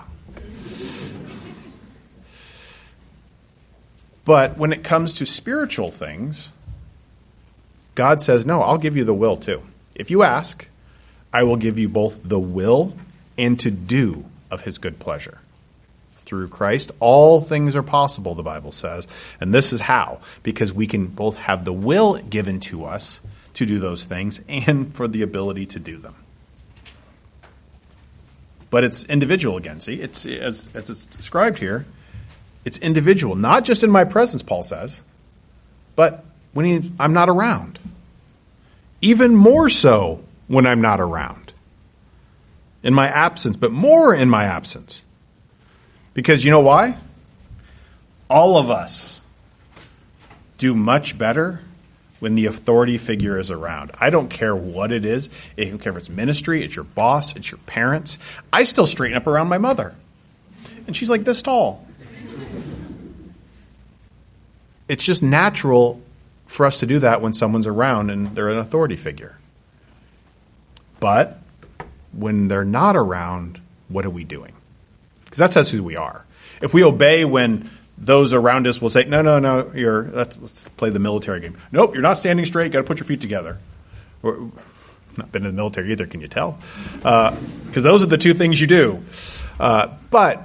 But when it comes to spiritual things, God says, no, I'll give you the will too. If you ask, I will give you both the will and to do of his good pleasure. Through Christ, all things are possible, the Bible says. And this is how. Because we can both have the will given to us to do those things and for the ability to do them. But it's individual again. See, it's as, as it's described here, it's individual. Not just in my presence, Paul says, but when he, I'm not around. Even more so when I'm not around. In my absence, but more in my absence. Because you know why? All of us do much better when the authority figure is around. I don't care what it is. I don't care if it's ministry, it's your boss, it's your parents. I still straighten up around my mother. And she's like this tall. It's just natural for us to do that when someone's around and they're an authority figure. But when they're not around, what are we doing? Because that says who we are. If we obey when those around us will say, no, no, no, you're, let's, let's play the military game. Nope, you're not standing straight. Got to put your feet together. Or, I've not been in the military either, can you tell? Because uh, those are the two things you do. Uh, but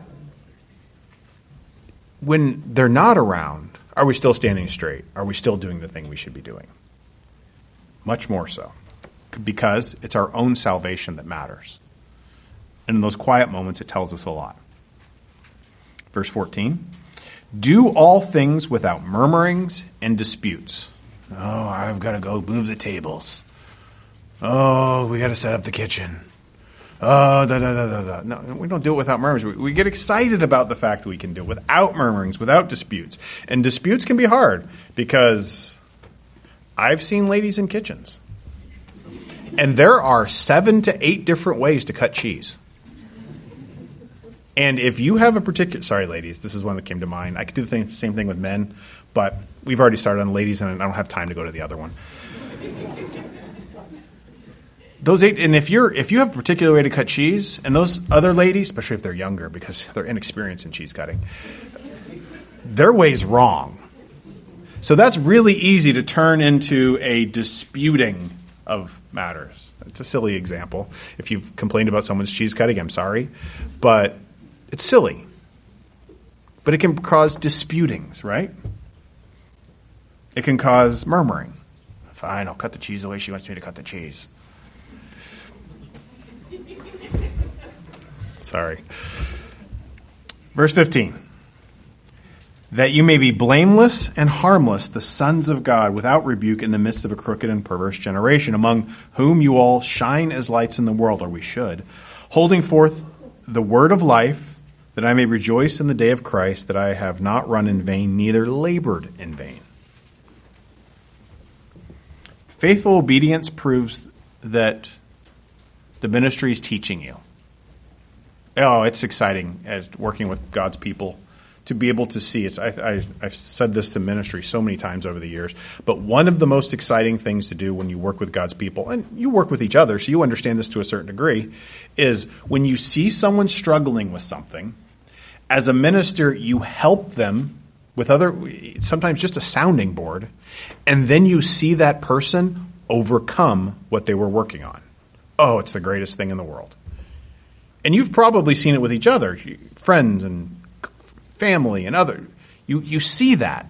when they're not around, are we still standing straight? Are we still doing the thing we should be doing? Much more so. Because it's our own salvation that matters. And in those quiet moments, it tells us a lot. Verse fourteen, do all things without murmurings and disputes. Oh, I've got to go move the tables. Oh, we got to set up the kitchen. Oh, da, da, da, da, da. No, we don't do it without murmurs. We, we get excited about the fact that we can do it without murmurings, without disputes. And disputes can be hard because I've seen ladies in kitchens. And there are seven to eight different ways to cut cheese. And if you have a particular, sorry, ladies, this is one that came to mind. I could do the thing, same thing with men, but we've already started on ladies, and I don't have time to go to the other one. Those eight, and if you're if you have a particular way to cut cheese, and those other ladies, especially if they're younger, because they're inexperienced in cheese cutting, their way's wrong. So that's really easy to turn into a disputing of matters. It's a silly example. If you've complained about someone's cheese cutting, I'm sorry, but it's silly. But it can cause disputings, right? It can cause murmuring. Fine, I'll cut the cheese the way she wants me to cut the cheese. Sorry. Verse fifteen. That you may be blameless and harmless, the sons of God, without rebuke in the midst of a crooked and perverse generation, among whom you all shine as lights in the world, or we should, holding forth the word of life, that I may rejoice in the day of Christ, that I have not run in vain, neither labored in vain. Faithful obedience proves that the ministry is teaching you. Oh, it's exciting as working with God's people to be able to see. It's, I, I, I've said this to ministry so many times over the years, but one of the most exciting things to do when you work with God's people, and you work with each other, so you understand this to a certain degree, is when you see someone struggling with something, as a minister, you help them with other, sometimes just a sounding board, and then you see that person overcome what they were working on. Oh, it's the greatest thing in the world. And you've probably seen it with each other, friends and family and other. You you see that.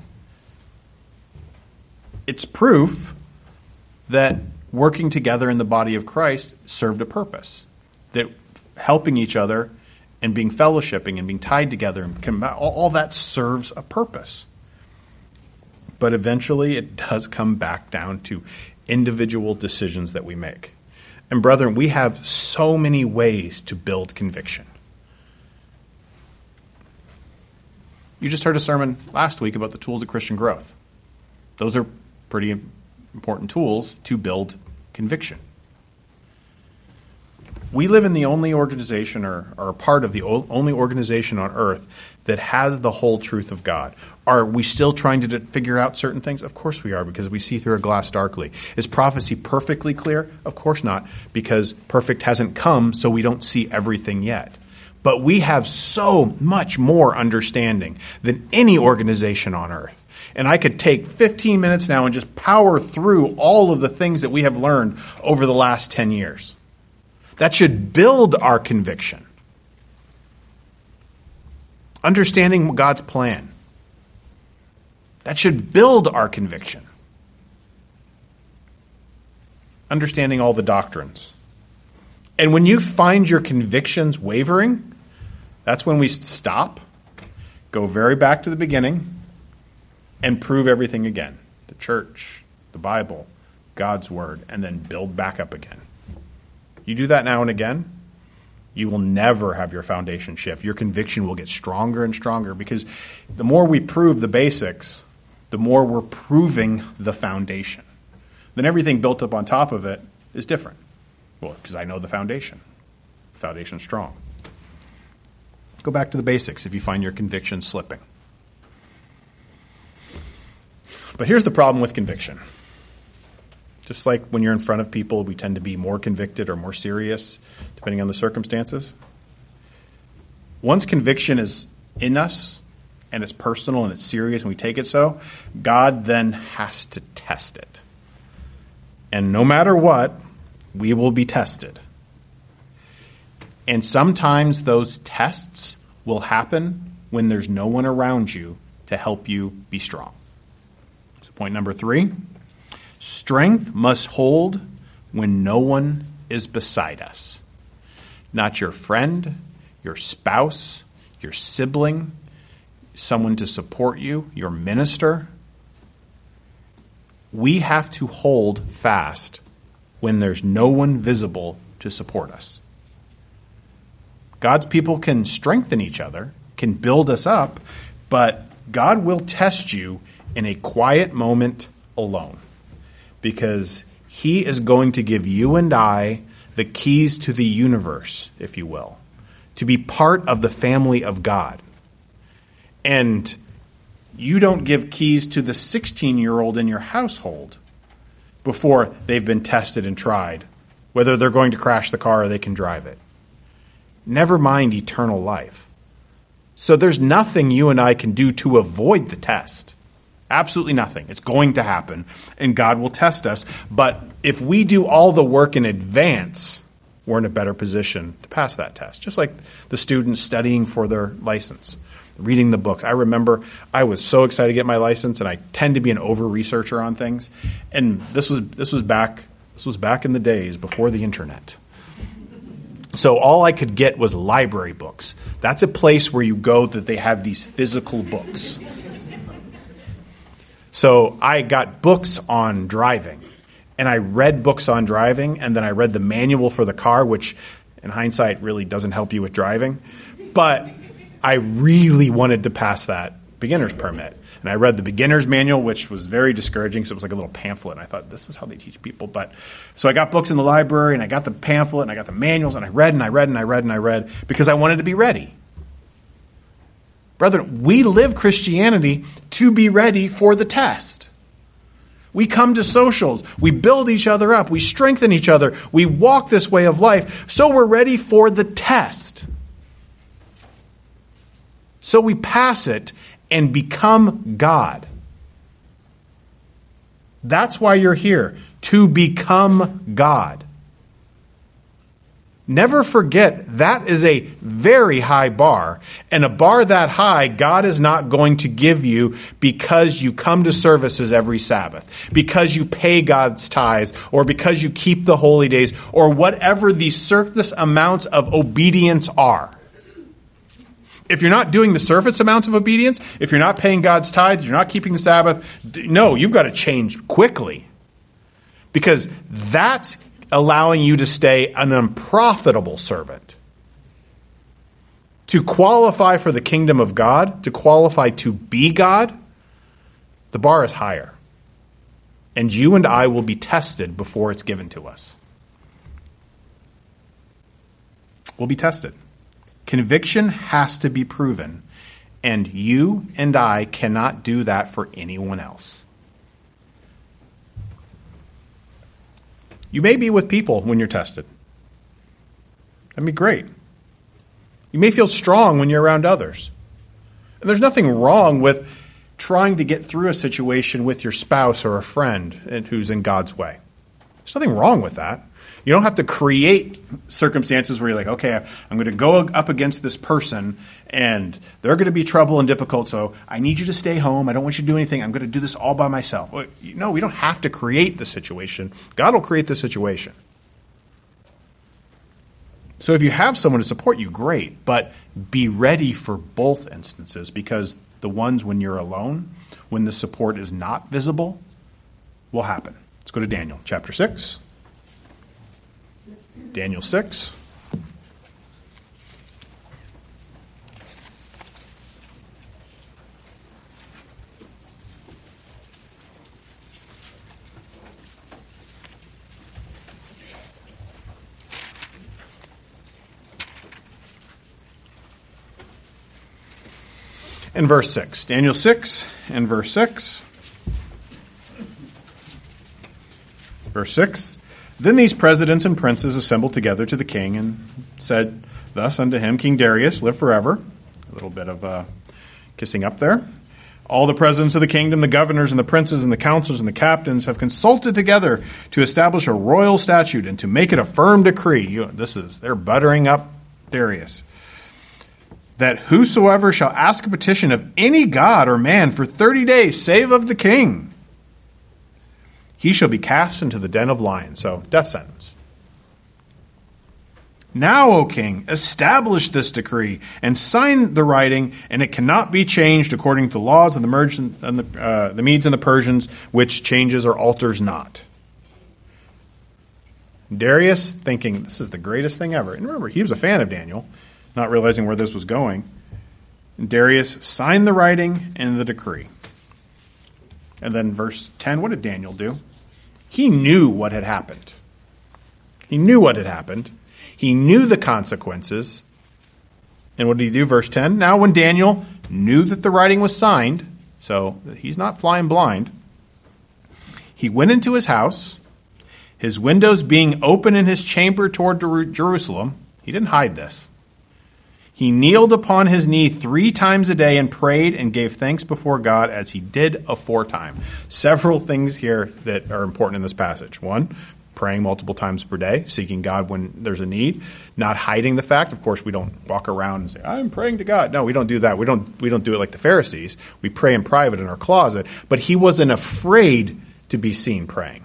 It's proof that working together in the body of Christ served a purpose. That helping each other and being fellowshipping and being tied together, and all, all that serves a purpose. But eventually it does come back down to individual decisions that we make. And brethren, we have so many ways to build conviction. You just heard a sermon last week about the tools of Christian growth. Those are pretty important tools to build conviction. We live in the only organization, or are a part of the only organization on earth that has the whole truth of God. Are we still trying to figure out certain things? Of course we are, because we see through a glass darkly. Is prophecy perfectly clear? Of course not, because perfect hasn't come, so we don't see everything yet. But we have so much more understanding than any organization on earth. And I could take fifteen minutes now and just power through all of the things that we have learned over the last ten years. That should build our conviction. Understanding God's plan. That should build our conviction. Understanding all the doctrines. And when you find your convictions wavering, that's when we stop, go very back to the beginning, and prove everything again. The church, the Bible, God's word, and then build back up again. You do that now and again, you will never have your foundation shift. Your conviction will get stronger and stronger, because the more we prove the basics, the more we're proving the foundation. then everything built up on top of it is different. Well, because I know the foundation. The foundation's strong. Go back to the basics if you find your conviction slipping. But here's the problem with conviction. Just like when you're in front of people, we tend to be more convicted or more serious, depending on the circumstances. Once conviction is in us, and it's personal and it's serious and we take it so, God then has to test it. And no matter what, we will be tested. And sometimes those tests will happen when there's no one around you to help you be strong. So point number three, strength must hold when no one is beside us. Not your friend, your spouse, your sibling, someone to support you, your minister. We have to hold fast when there's no one visible to support us. God's people can strengthen each other, can build us up, but God will test you in a quiet moment alone, because he is going to give you and I the keys to the universe, if you will, to be part of the family of God. And you don't give keys to the sixteen-year-old in your household before they've been tested and tried, whether they're going to crash the car or they can drive it. Never mind eternal life. So there's nothing you and I can do to avoid the test. Absolutely nothing. It's going to happen, and God will test us. But if we do all the work in advance, we're in a better position to pass that test. Just like the students studying for their license, reading the books. I remember I was so excited to get my license, and I tend to be an over-researcher on things. And this was this was back this was back in the days before the internet. So all I could get was library books. That's a place where you go that they have these physical books. So I got books on driving, and I read books on driving, and then I read the manual for the car, which in hindsight really doesn't help you with driving. But I really wanted to pass that beginner's permit. And I read the beginner's manual, which was very discouraging, so it was like a little pamphlet. And I thought, this is how they teach people. But so I got books in the library, and I got the pamphlet, and I got the manuals, and I read, and I read, and I read, and I read, because I wanted to be ready. Brethren, we live Christianity to be ready for the test. We come to socials. We build each other up. We strengthen each other. We walk this way of life, so we're ready for the test. So we pass it and become God. That's why you're here, to become God. Never forget, that is a very high bar. And a bar that high, God is not going to give you because you come to services every Sabbath, because you pay God's tithes, or because you keep the holy days, or whatever the surface amounts of obedience are. If you're not doing the surface amounts of obedience, if you're not paying God's tithes, you're not keeping the Sabbath, no, you've got to change quickly. Because that's allowing you to stay an unprofitable servant. To qualify for the kingdom of God, to qualify to be God, the bar is higher. And you and I will be tested before it's given to us. We'll be tested. Conviction has to be proven, and you and I cannot do that for anyone else. You may be with people when you're tested. That'd be great. You may feel strong when you're around others. And there's nothing wrong with trying to get through a situation with your spouse or a friend who's in God's way. There's nothing wrong with that. You don't have to create circumstances where you're like, okay, I'm going to go up against this person and they're going to be trouble and difficult, so I need you to stay home. I don't want you to do anything. I'm going to do this all by myself. No, we don't have to create the situation. God will create the situation. So if you have someone to support you, great, but be ready for both instances, because the ones when you're alone, when the support is not visible, will happen. Let's go to Daniel chapter six. Daniel six. And verse six. Daniel six and verse six. Verse six. Then these presidents and princes assembled together to the king and said thus unto him, King Darius, live forever. A little bit of uh, kissing up there. All the presidents of the kingdom, the governors and the princes and the counselors and the captains have consulted together to establish a royal statute and to make it a firm decree. You know, this is, they're buttering up Darius. That whosoever shall ask a petition of any god or man for thirty days, save of the king, he shall be cast into the den of lions. So, death sentence. Now, O king, establish this decree and sign the writing, and it cannot be changed according to the laws of the, Merg- and the, uh, the Medes and the Persians, which changes or alters not. Darius, thinking this is the greatest thing ever. And remember, he was a fan of Daniel, not realizing where this was going. And Darius signed the writing and the decree. And then verse ten, what did Daniel do? He knew what had happened. He knew what had happened. He knew the consequences. And what did he do? Verse ten. Now when Daniel knew that the writing was signed, so he's not flying blind, he went into his house, his windows being open in his chamber toward Jerusalem. He didn't hide this. He kneeled upon his knee three times a day and prayed and gave thanks before God as he did aforetime. Several things here that are important in this passage. One, praying multiple times per day, seeking God when there's a need, not hiding the fact. Of course, we don't walk around and say, I'm praying to God. No, we don't do that. We don't, we don't do it like the Pharisees. We pray in private in our closet. But he wasn't afraid to be seen praying.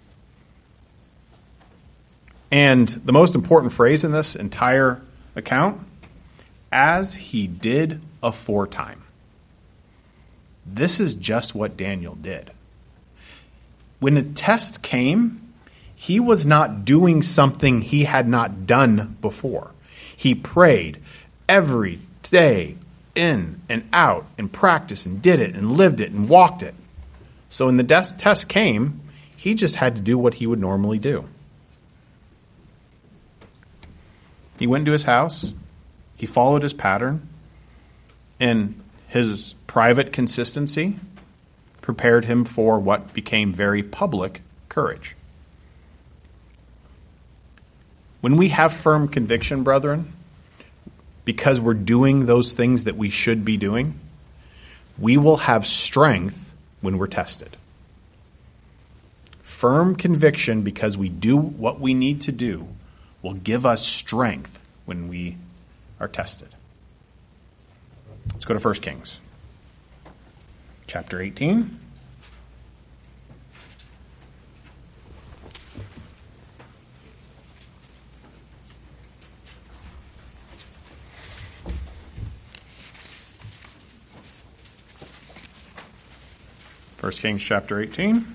And the most important phrase in this entire account, as he did aforetime. This is just what Daniel did. When the test came, he was not doing something he had not done before. He prayed every day in and out and practiced and did it and lived it and walked it. So when the test came, he just had to do what he would normally do. He went into his house. He followed his pattern, and his private consistency prepared him for what became very public courage. When we have firm conviction, brethren, because we're doing those things that we should be doing, we will have strength when we're tested. Firm conviction because we do what we need to do will give us strength when we are tested. Let's go to First Kings. Chapter eighteen. First Kings chapter eighteen.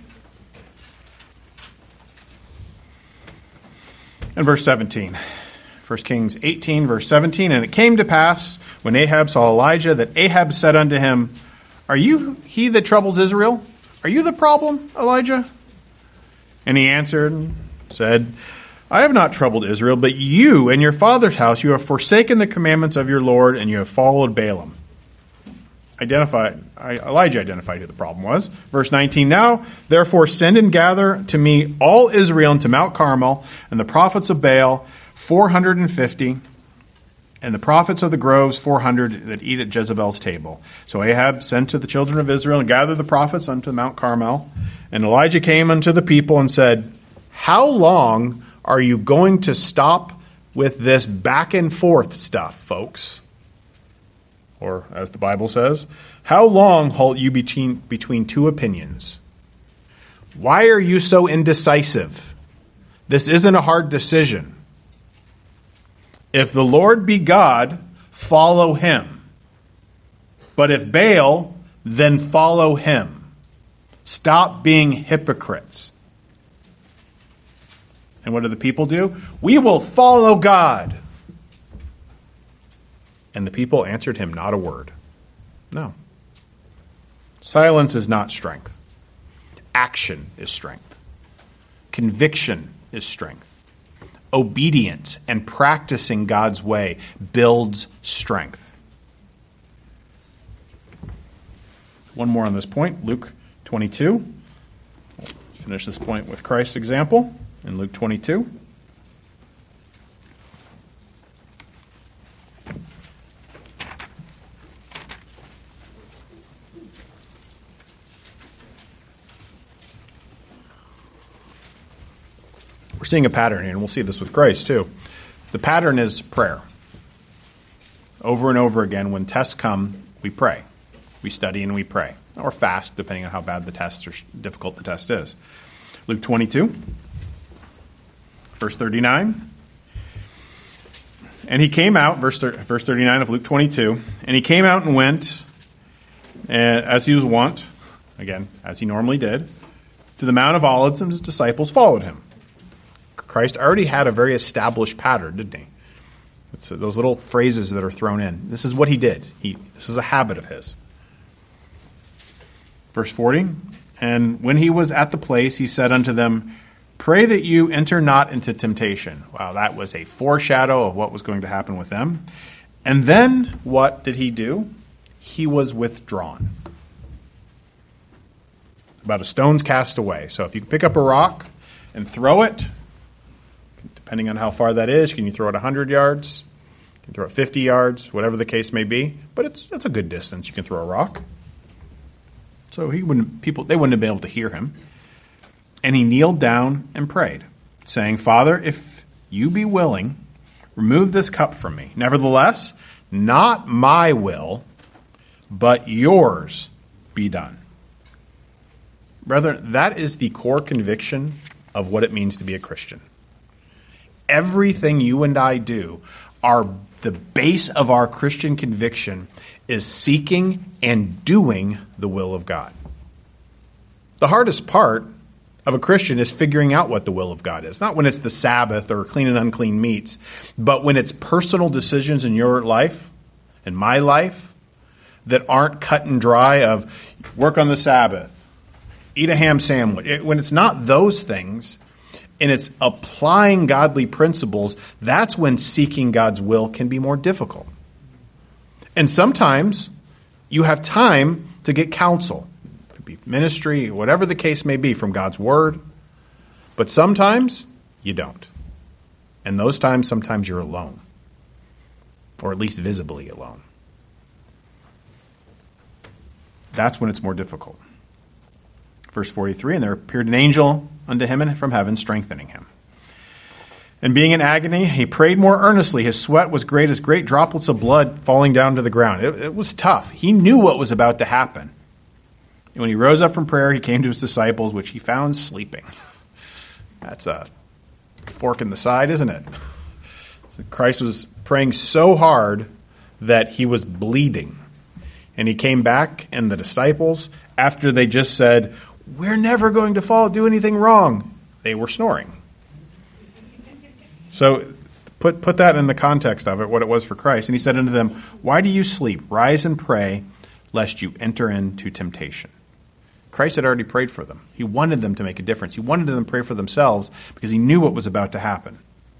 And verse seventeen. First Kings eighteen, verse seventeen. And it came to pass, when Ahab saw Elijah, that Ahab said unto him, Are you he that troubles Israel? Are you the problem, Elijah? And he answered and said, I have not troubled Israel, but you and your father's house, you have forsaken the commandments of your Lord, and you have followed Balaam. Identify, Elijah identified who the problem was. Verse nineteen, Now, therefore, send and gather to me all Israel into Mount Carmel, and the prophets of Baal, four hundred fifty, and the prophets of the groves, four hundred, that eat at Jezebel's table. So Ahab sent to the children of Israel and gathered the prophets unto Mount Carmel. And Elijah came unto the people and said, How long are you going to stop with this back and forth stuff, folks? Or, as the Bible says, how long halt you between, between two opinions? Why are you so indecisive? This isn't a hard decision. If the Lord be God, follow him. But if Baal, then follow him. Stop being hypocrites. And what do the people do? We will follow God. And the people answered him not a word. No. Silence is not strength. Action is strength. Conviction is strength. Obedience and practicing God's way builds strength. one more on this point, Luke twenty-two. We'll finish this point with Christ's example in Luke twenty-two. We're seeing a pattern here, and we'll see this with Christ too. The pattern is prayer. Over and over again, when tests come, we pray. We study and we pray. Or fast, depending on how bad the test or difficult the test is. Luke twenty-two, verse thirty-nine. And he came out, verse, verse thirty-nine of Luke twenty-two, and he came out and went, and as he was wont, again, as he normally did, to the Mount of Olives, and his disciples followed him. Christ already had a very established pattern, didn't he? It's those little phrases that are thrown in. This is what he did. He, this was a habit of his. Verse forty, and when he was at the place, he said unto them, pray that you enter not into temptation. Wow, that was a foreshadow of what was going to happen with them. And then what did he do? He was withdrawn. About a stone's cast away. So if you pick up a rock and throw it, depending on how far that is, can you throw it one hundred yards? You can throw it fifty yards, whatever the case may be. But it's that's a good distance. You can throw a rock. So he wouldn't people they wouldn't have been able to hear him. And he kneeled down and prayed, saying, Father, if you be willing, remove this cup from me. Nevertheless, not my will, but yours be done. Brethren, that is the core conviction of what it means to be a Christian. Everything you and I do, our the base of our Christian conviction is seeking and doing the will of God. The hardest part of a Christian is figuring out what the will of God is. Not when it's the Sabbath or clean and unclean meats, but when it's personal decisions in your life, in my life, that aren't cut and dry of work on the Sabbath, eat a ham sandwich. It, when it's not those things, and it's applying godly principles, that's when seeking God's will can be more difficult. And sometimes you have time to get counsel. It could be ministry, whatever the case may be, from God's word. But sometimes you don't. And those times, sometimes you're alone. Or at least visibly alone. That's when it's more difficult. Verse forty-three, and there appeared an angel unto him from heaven, strengthening him. And being in agony, he prayed more earnestly. His sweat was great as great droplets of blood falling down to the ground. It, it was tough. He knew what was about to happen. And when he rose up from prayer, he came to his disciples, which he found sleeping. That's a fork in the side, isn't it? So Christ was praying so hard that he was bleeding. And he came back, and the disciples, after they just said, we're never going to fall, do anything wrong, they were snoring. So put put that in the context of it, what it was for Christ. And he said unto them, why do you sleep? Rise and pray, lest you enter into temptation. Christ had already prayed for them. He wanted them to make a difference. He wanted them to pray for themselves because he knew what was about to happen.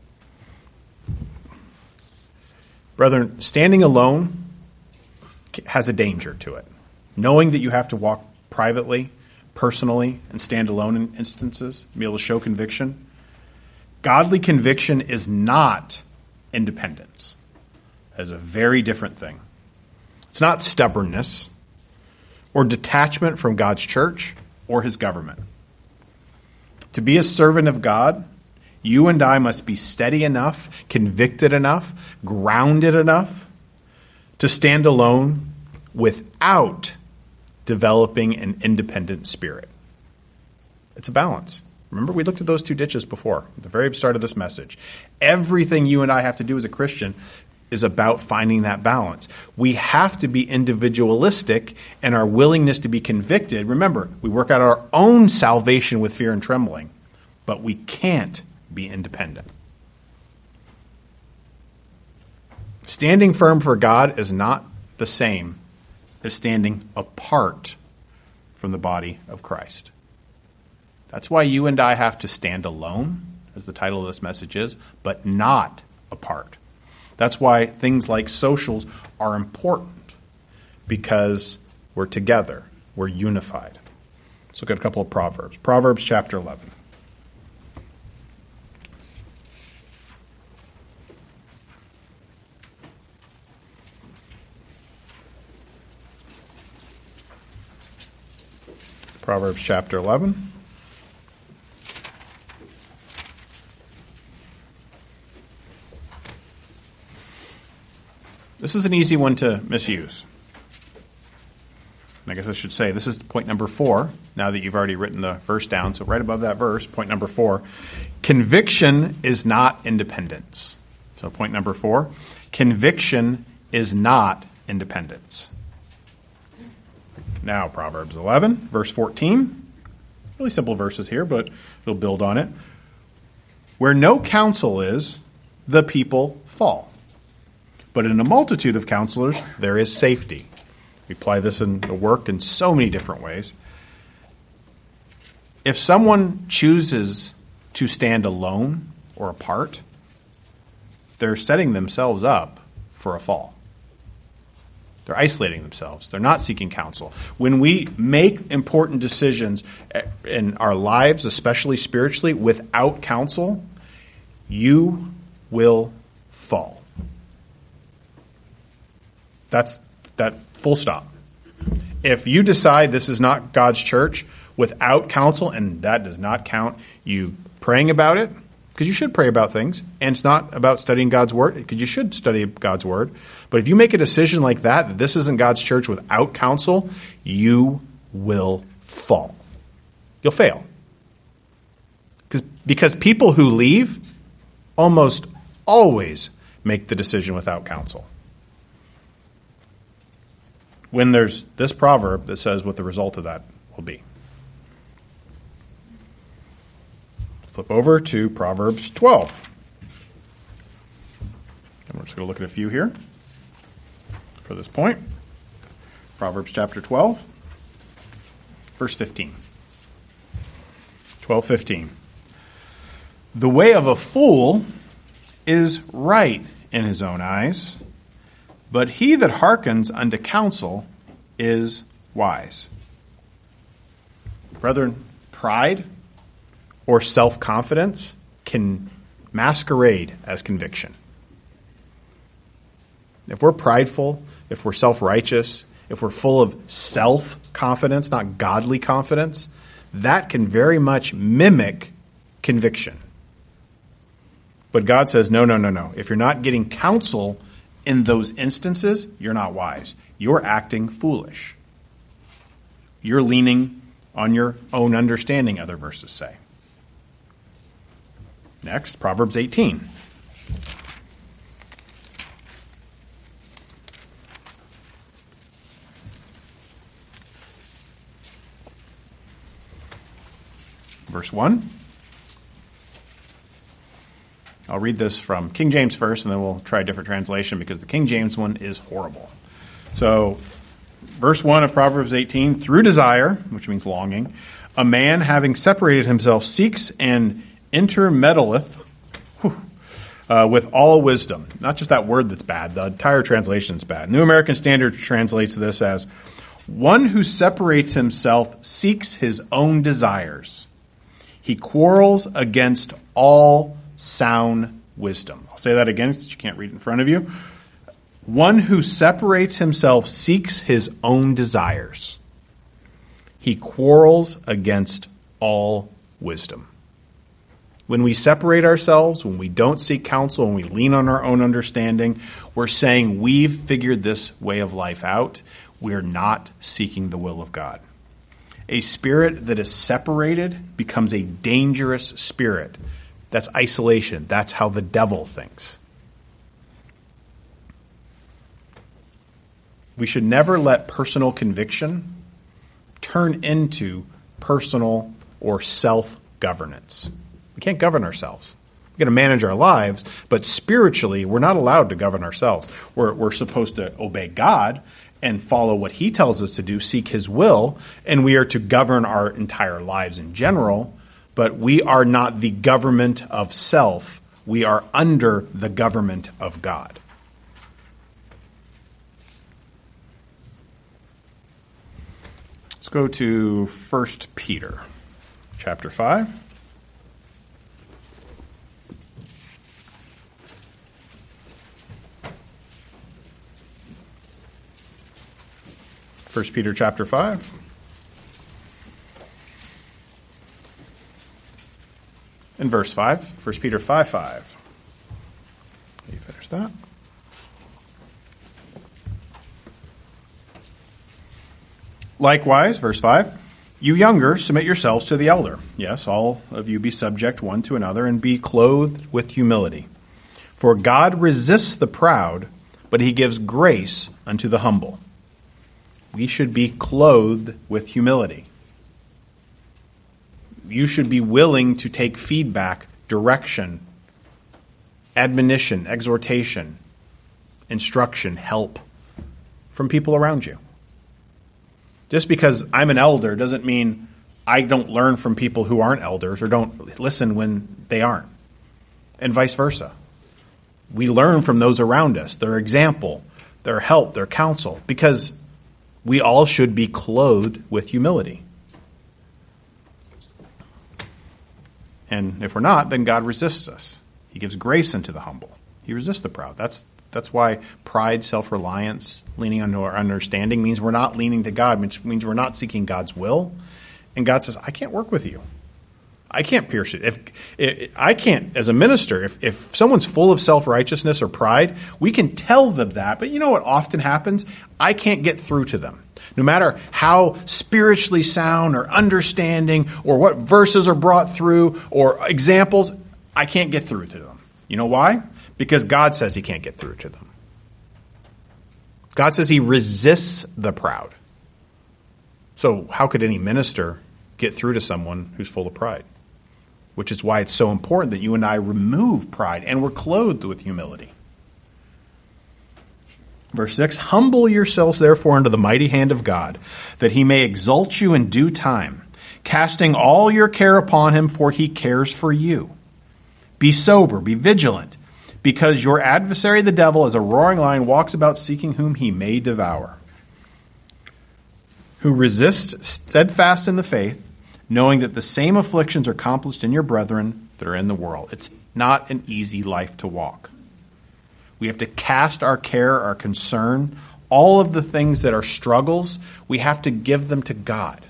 Brethren, standing alone has a danger to it. Knowing that you have to walk privately, personally, and stand alone in instances, be able to show conviction. Godly conviction is not independence. That is a very different thing. It's not stubbornness or detachment from God's church or his government. To be a servant of God, you and I must be steady enough, convicted enough, grounded enough to stand alone without developing an independent spirit. It's a balance. Remember, we looked at those two ditches before, at the very start of this message. Everything you and I have to do as a Christian is about finding that balance. We have to be individualistic in our willingness to be convicted. Remember, we work out our own salvation with fear and trembling, but we can't be independent. Standing firm for God is not the same as standing apart from the body of Christ. That's why you and I have to stand alone, as the title of this message is, but not apart. That's why things like socials are important, because we're together. We're We're unified. Let's look at a couple of Proverbs. Proverbs chapter eleven. Proverbs chapter eleven. This is an easy one to misuse. And I guess I should say this is point number four, now that you've already written the verse down. So right above that verse, point number four, conviction is not independence. So point number four, conviction is not independence. Now, Proverbs eleven, verse fourteen. Really simple verses here, but we'll build on it. Where no counsel is, the people fall. But in a multitude of counselors, there is safety. We apply this in the work in so many different ways. If someone chooses to stand alone or apart, they're setting themselves up for a fall. They're isolating themselves. They're not seeking counsel. When we make important decisions in our lives, especially spiritually, without counsel, you will fall. That's that full stop. If you decide this is not God's church without counsel, and that does not count you praying about it, because you should pray about things, and it's not about studying God's word, because you should study God's word. But if you make a decision like that, that this isn't God's church without counsel, you will fall. You'll fail. Because, because people who leave almost always make the decision without counsel. When there's this proverb that says what the result of that will be. Flip over to Proverbs twelve. And we're just going to look at a few here for this point. Proverbs chapter twelve, verse fifteen. twelve fifteen. The way of a fool is right in his own eyes, but he that hearkens unto counsel is wise. Brethren, pride or self-confidence can masquerade as conviction. If we're prideful, if we're self-righteous, if we're full of self-confidence, not godly confidence, that can very much mimic conviction. But God says, no, no, no, no. If you're not getting counsel in those instances, you're not wise. You're acting foolish. You're leaning on your own understanding, other verses say. Next, Proverbs eighteen. Verse one. I'll read this from King James first, and then we'll try a different translation because the King James one is horrible. So, verse one of Proverbs eighteen, through desire, which means longing, a man having separated himself seeks and intermeddleth whew, uh, with all wisdom. Not just that word that's bad, the entire translation is bad. New American Standard translates this as, one who separates himself seeks his own desires. He quarrels against all sound wisdom. I'll say that again because you can't read it in front of you. One who separates himself seeks his own desires. He quarrels against all wisdom. When we separate ourselves, when we don't seek counsel, when we lean on our own understanding, we're saying we've figured this way of life out. We're not seeking the will of God. A spirit that is separated becomes a dangerous spirit. That's isolation. That's how the devil thinks. We should never let personal conviction turn into personal or self-governance. We can't govern ourselves. We're going to manage our lives, but spiritually, we're not allowed to govern ourselves. We're, we're supposed to obey God and follow what he tells us to do, seek his will, and we are to govern our entire lives in general, but we are not the government of self. We are under the government of God. Let's go to First Peter chapter five. First Peter chapter five. In verse five. First Peter five five. You finish that. Likewise, verse five, you younger, submit yourselves to the elder. Yes, all of you be subject one to another and be clothed with humility. For God resists the proud, but he gives grace unto the humble. We should be clothed with humility. You should be willing to take feedback, direction, admonition, exhortation, instruction, help from people around you. Just because I'm an elder doesn't mean I don't learn from people who aren't elders or don't listen when they aren't, and vice versa. We learn from those around us, their example, their help, their counsel, because we all should be clothed with humility. And if we're not, then God resists us. He gives grace unto the humble. He resists the proud. That's That's why pride, self-reliance, leaning on our understanding means we're not leaning to God, which means we're not seeking God's will. And God says, I can't work with you. I can't pierce it. If, if I can't, as a minister, if, if someone's full of self-righteousness or pride, we can tell them that. But you know what often happens? I can't get through to them. No matter how spiritually sound or understanding or what verses are brought through or examples, I can't get through to them. You know why? Because God says he can't get through to them. God says he resists the proud. So how could any minister get through to someone who's full of pride? Which is why it's so important that you and I remove pride and we're clothed with humility. Verse six, humble yourselves therefore under the mighty hand of God, that he may exalt you in due time, casting all your care upon him, for he cares for you. Be sober, be vigilant, because your adversary the devil, as a roaring lion, walks about seeking whom he may devour. Who resists steadfast in the faith, knowing that the same afflictions are accomplished in your brethren that are in the world. It's not an easy life to walk. We have to cast our care, our concern, all of the things that are struggles, we have to give them to God.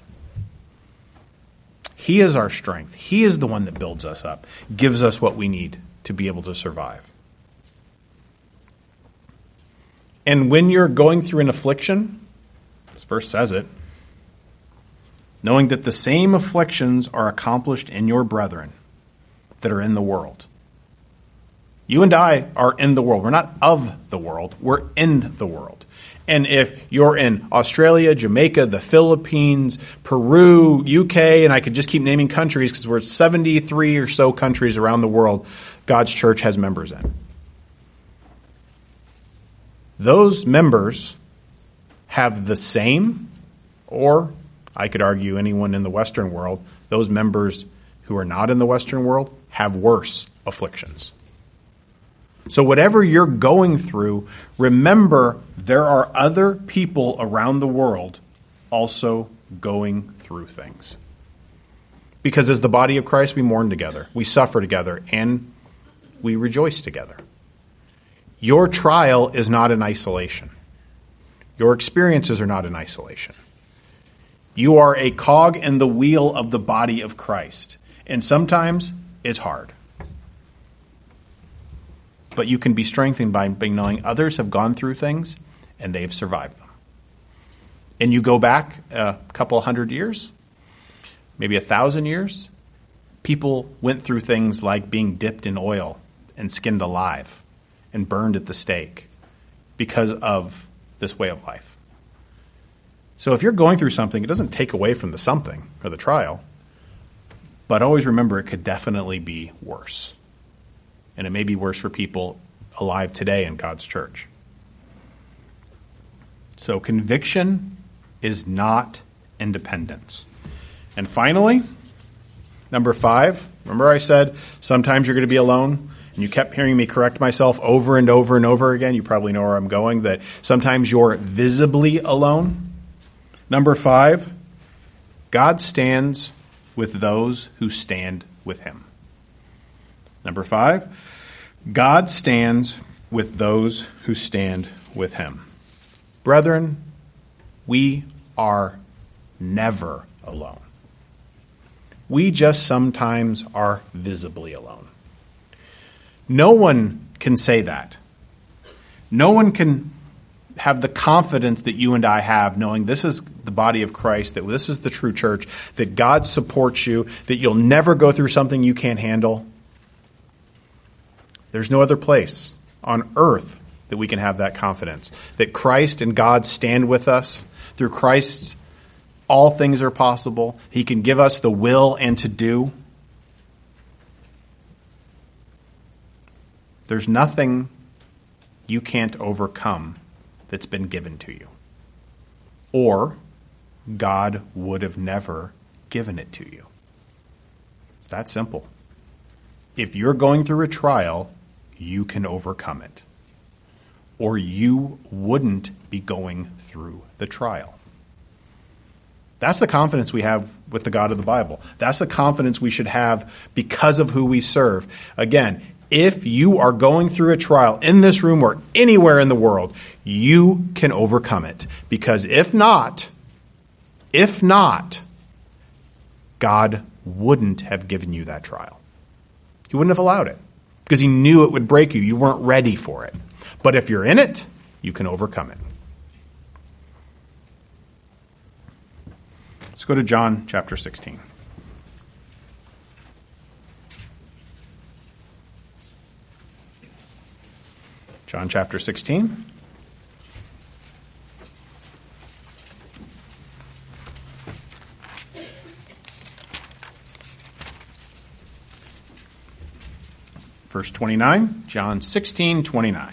He is our strength. He is the one that builds us up, gives us what we need to be able to survive. And when you're going through an affliction, this verse says it, knowing that the same afflictions are accomplished in your brethren that are in the world. You and I are in the world. We're not of the world. We're in the world. And if you're in Australia, Jamaica, the Philippines, Peru, U K, and I could just keep naming countries because we're seventy-three or so countries around the world God's church has members in. Those members have the same, or I could argue anyone in the Western world, those members who are not in the Western world have worse afflictions. So whatever you're going through, remember there are other people around the world also going through things. Because as the body of Christ, we mourn together, we suffer together, and we rejoice together. Your trial is not in isolation. Your experiences are not in isolation. You are a cog in the wheel of the body of Christ. And sometimes it's hard. But you can be strengthened by knowing others have gone through things and they've survived them. And you go back a couple hundred years, maybe a thousand years, people went through things like being dipped in oil and skinned alive and burned at the stake because of this way of life. So if you're going through something, it doesn't take away from the something or the trial, but always remember it could definitely be worse. And it may be worse for people alive today in God's church. So conviction is not independence. And finally, number five, remember I said sometimes you're going to be alone? And you kept hearing me correct myself over and over and over again. You probably know where I'm going, that sometimes you're visibly alone. Number five, God stands with those who stand with him. Number five, God stands with those who stand with him. Brethren, we are never alone. We just sometimes are visibly alone. No one can say that. No one can have the confidence that you and I have, knowing this is the body of Christ, that this is the true church, that God supports you, that you'll never go through something you can't handle. There's no other place on earth that we can have that confidence, that Christ and God stand with us. Through Christ, all things are possible. He can give us the will and to do. There's nothing you can't overcome that's been given to you. Or God would have never given it to you. It's that simple. If you're going through a trial, you can overcome it. Or you wouldn't be going through the trial. That's the confidence we have with the God of the Bible. That's the confidence we should have because of who we serve. Again, if you are going through a trial in this room or anywhere in the world, you can overcome it. Because if not, if not, God wouldn't have given you that trial. He wouldn't have allowed it because he knew it would break you. You weren't ready for it. But if you're in it, you can overcome it. Let's go to John chapter sixteen. John chapter sixteen. Verse twenty-nine, John sixteen, twenty-nine.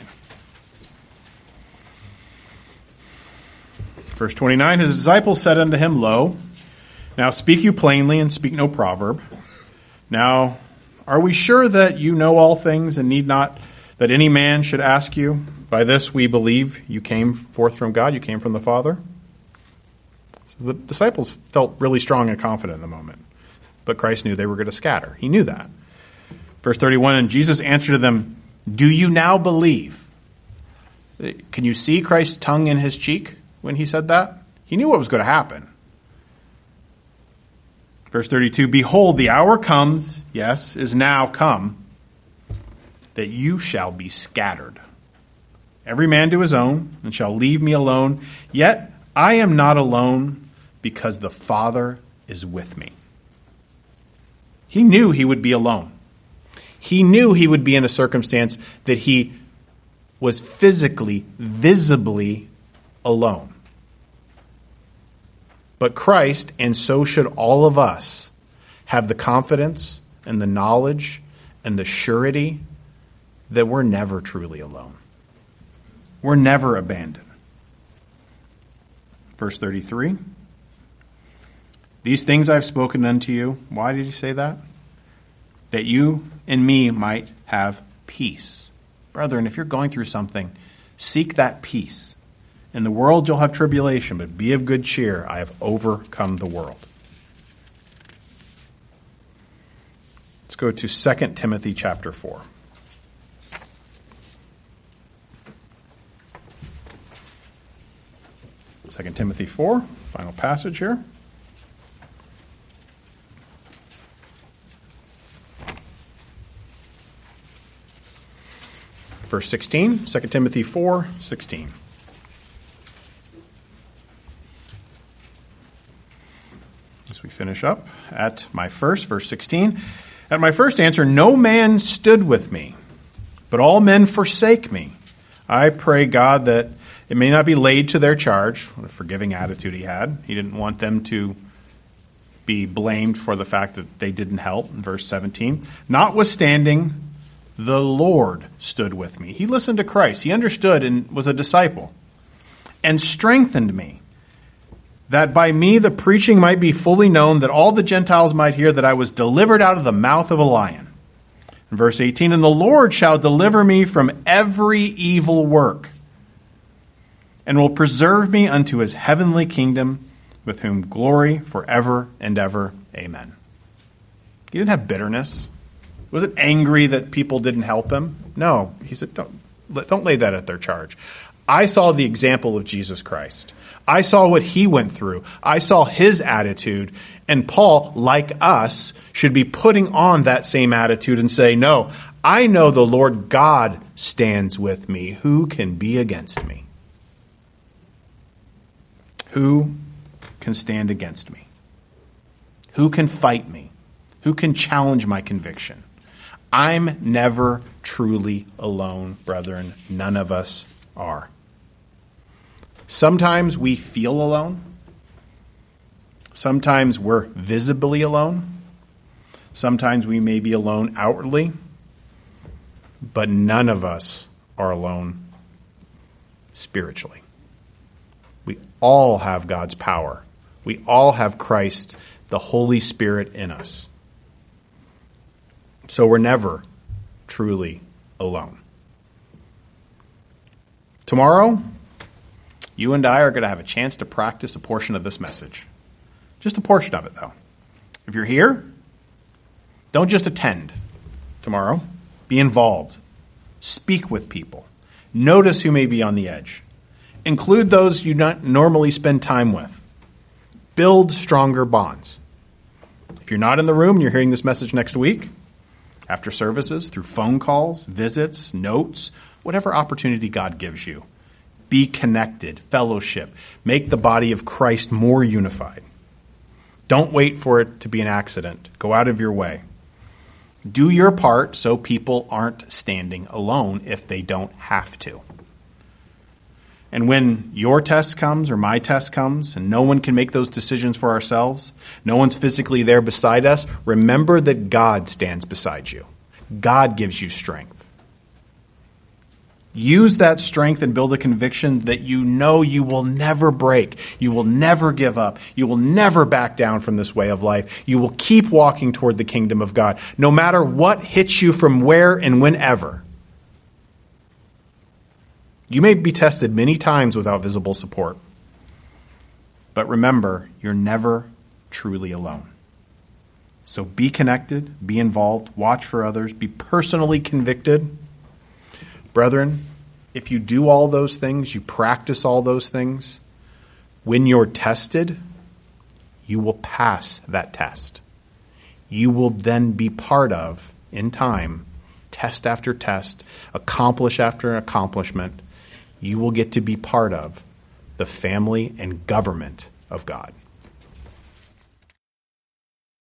Verse twenty-nine, his disciples said unto him, Lo, now speak you plainly, and speak no proverb. Now, are we sure that you know all things, and need not that any man should ask you? By this we believe you came forth from God, you came from the Father. So the disciples felt really strong and confident in the moment. But Christ knew they were going to scatter. He knew that. Verse thirty-one, and Jesus answered to them, Do you now believe? Can you see Christ's tongue in his cheek when he said that? He knew what was going to happen. Verse thirty-two, Behold, the hour comes, yes, is now come, that you shall be scattered. Every man to his own, and shall leave me alone. Yet I am not alone, because the Father is with me. He knew he would be alone. He knew he would be in a circumstance that he was physically, visibly alone. But Christ, and so should all of us, have the confidence and the knowledge and the surety that we're never truly alone. We're never abandoned. Verse thirty-three. These things I've spoken unto you. Why did he say that? That you and me might have peace. Brethren, if you're going through something, seek that peace. In the world you'll have tribulation, but be of good cheer. I have overcome the world. Let's go to Second Timothy chapter four. Second Timothy four, final passage here. Verse sixteen, Second Timothy four, sixteen. As we finish up at my first, verse sixteen. At my first answer, no man stood with me, but all men forsake me. I pray God that it may not be laid to their charge. What a forgiving attitude he had. He didn't want them to be blamed for the fact that they didn't help. In verse seventeen, notwithstanding, the Lord stood with me. He listened to Christ. He understood and was a disciple, and strengthened me, that by me the preaching might be fully known, that all the Gentiles might hear that I was delivered out of the mouth of a lion. In verse eighteen, and the Lord shall deliver me from every evil work, and will preserve me unto his heavenly kingdom, with whom glory forever and ever. Amen. He didn't have bitterness. He wasn't angry that people didn't help him. No, he said, don't, don't lay that at their charge. I saw the example of Jesus Christ. I saw what he went through. I saw his attitude. And Paul, like us, should be putting on that same attitude and say, no, I know the Lord God stands with me. Who can be against me? Who can stand against me? Who can fight me? Who can challenge my conviction? I'm never truly alone, brethren. None of us are. Sometimes we feel alone. Sometimes we're visibly alone. Sometimes we may be alone outwardly. But none of us are alone spiritually. We all have God's power. We all have Christ, the Holy Spirit, in us. So we're never truly alone. Tomorrow, you and I are going to have a chance to practice a portion of this message. Just a portion of it, though. If you're here, don't just attend tomorrow. Be involved. Speak with people. Notice who may be on the edge. Include those you not normally spend time with. Build stronger bonds. If you're not in the room and you're hearing this message next week, after services, through phone calls, visits, notes, whatever opportunity God gives you, be connected, fellowship, make the body of Christ more unified. Don't wait for it to be an accident. Go out of your way. Do your part so people aren't standing alone if they don't have to. And when your test comes or my test comes and no one can make those decisions for ourselves, no one's physically there beside us, remember that God stands beside you. God gives you strength. Use that strength and build a conviction that you know you will never break. You will never give up. You will never back down from this way of life. You will keep walking toward the kingdom of God, no matter what hits you from where and whenever. You may be tested many times without visible support. But remember, you're never truly alone. So be connected, be involved, watch for others, be personally convicted. Brethren, if you do all those things, you practice all those things, when you're tested, you will pass that test. You will then be part of, in time, test after test, accomplish after accomplishment. You will get to be part of the family and government of God.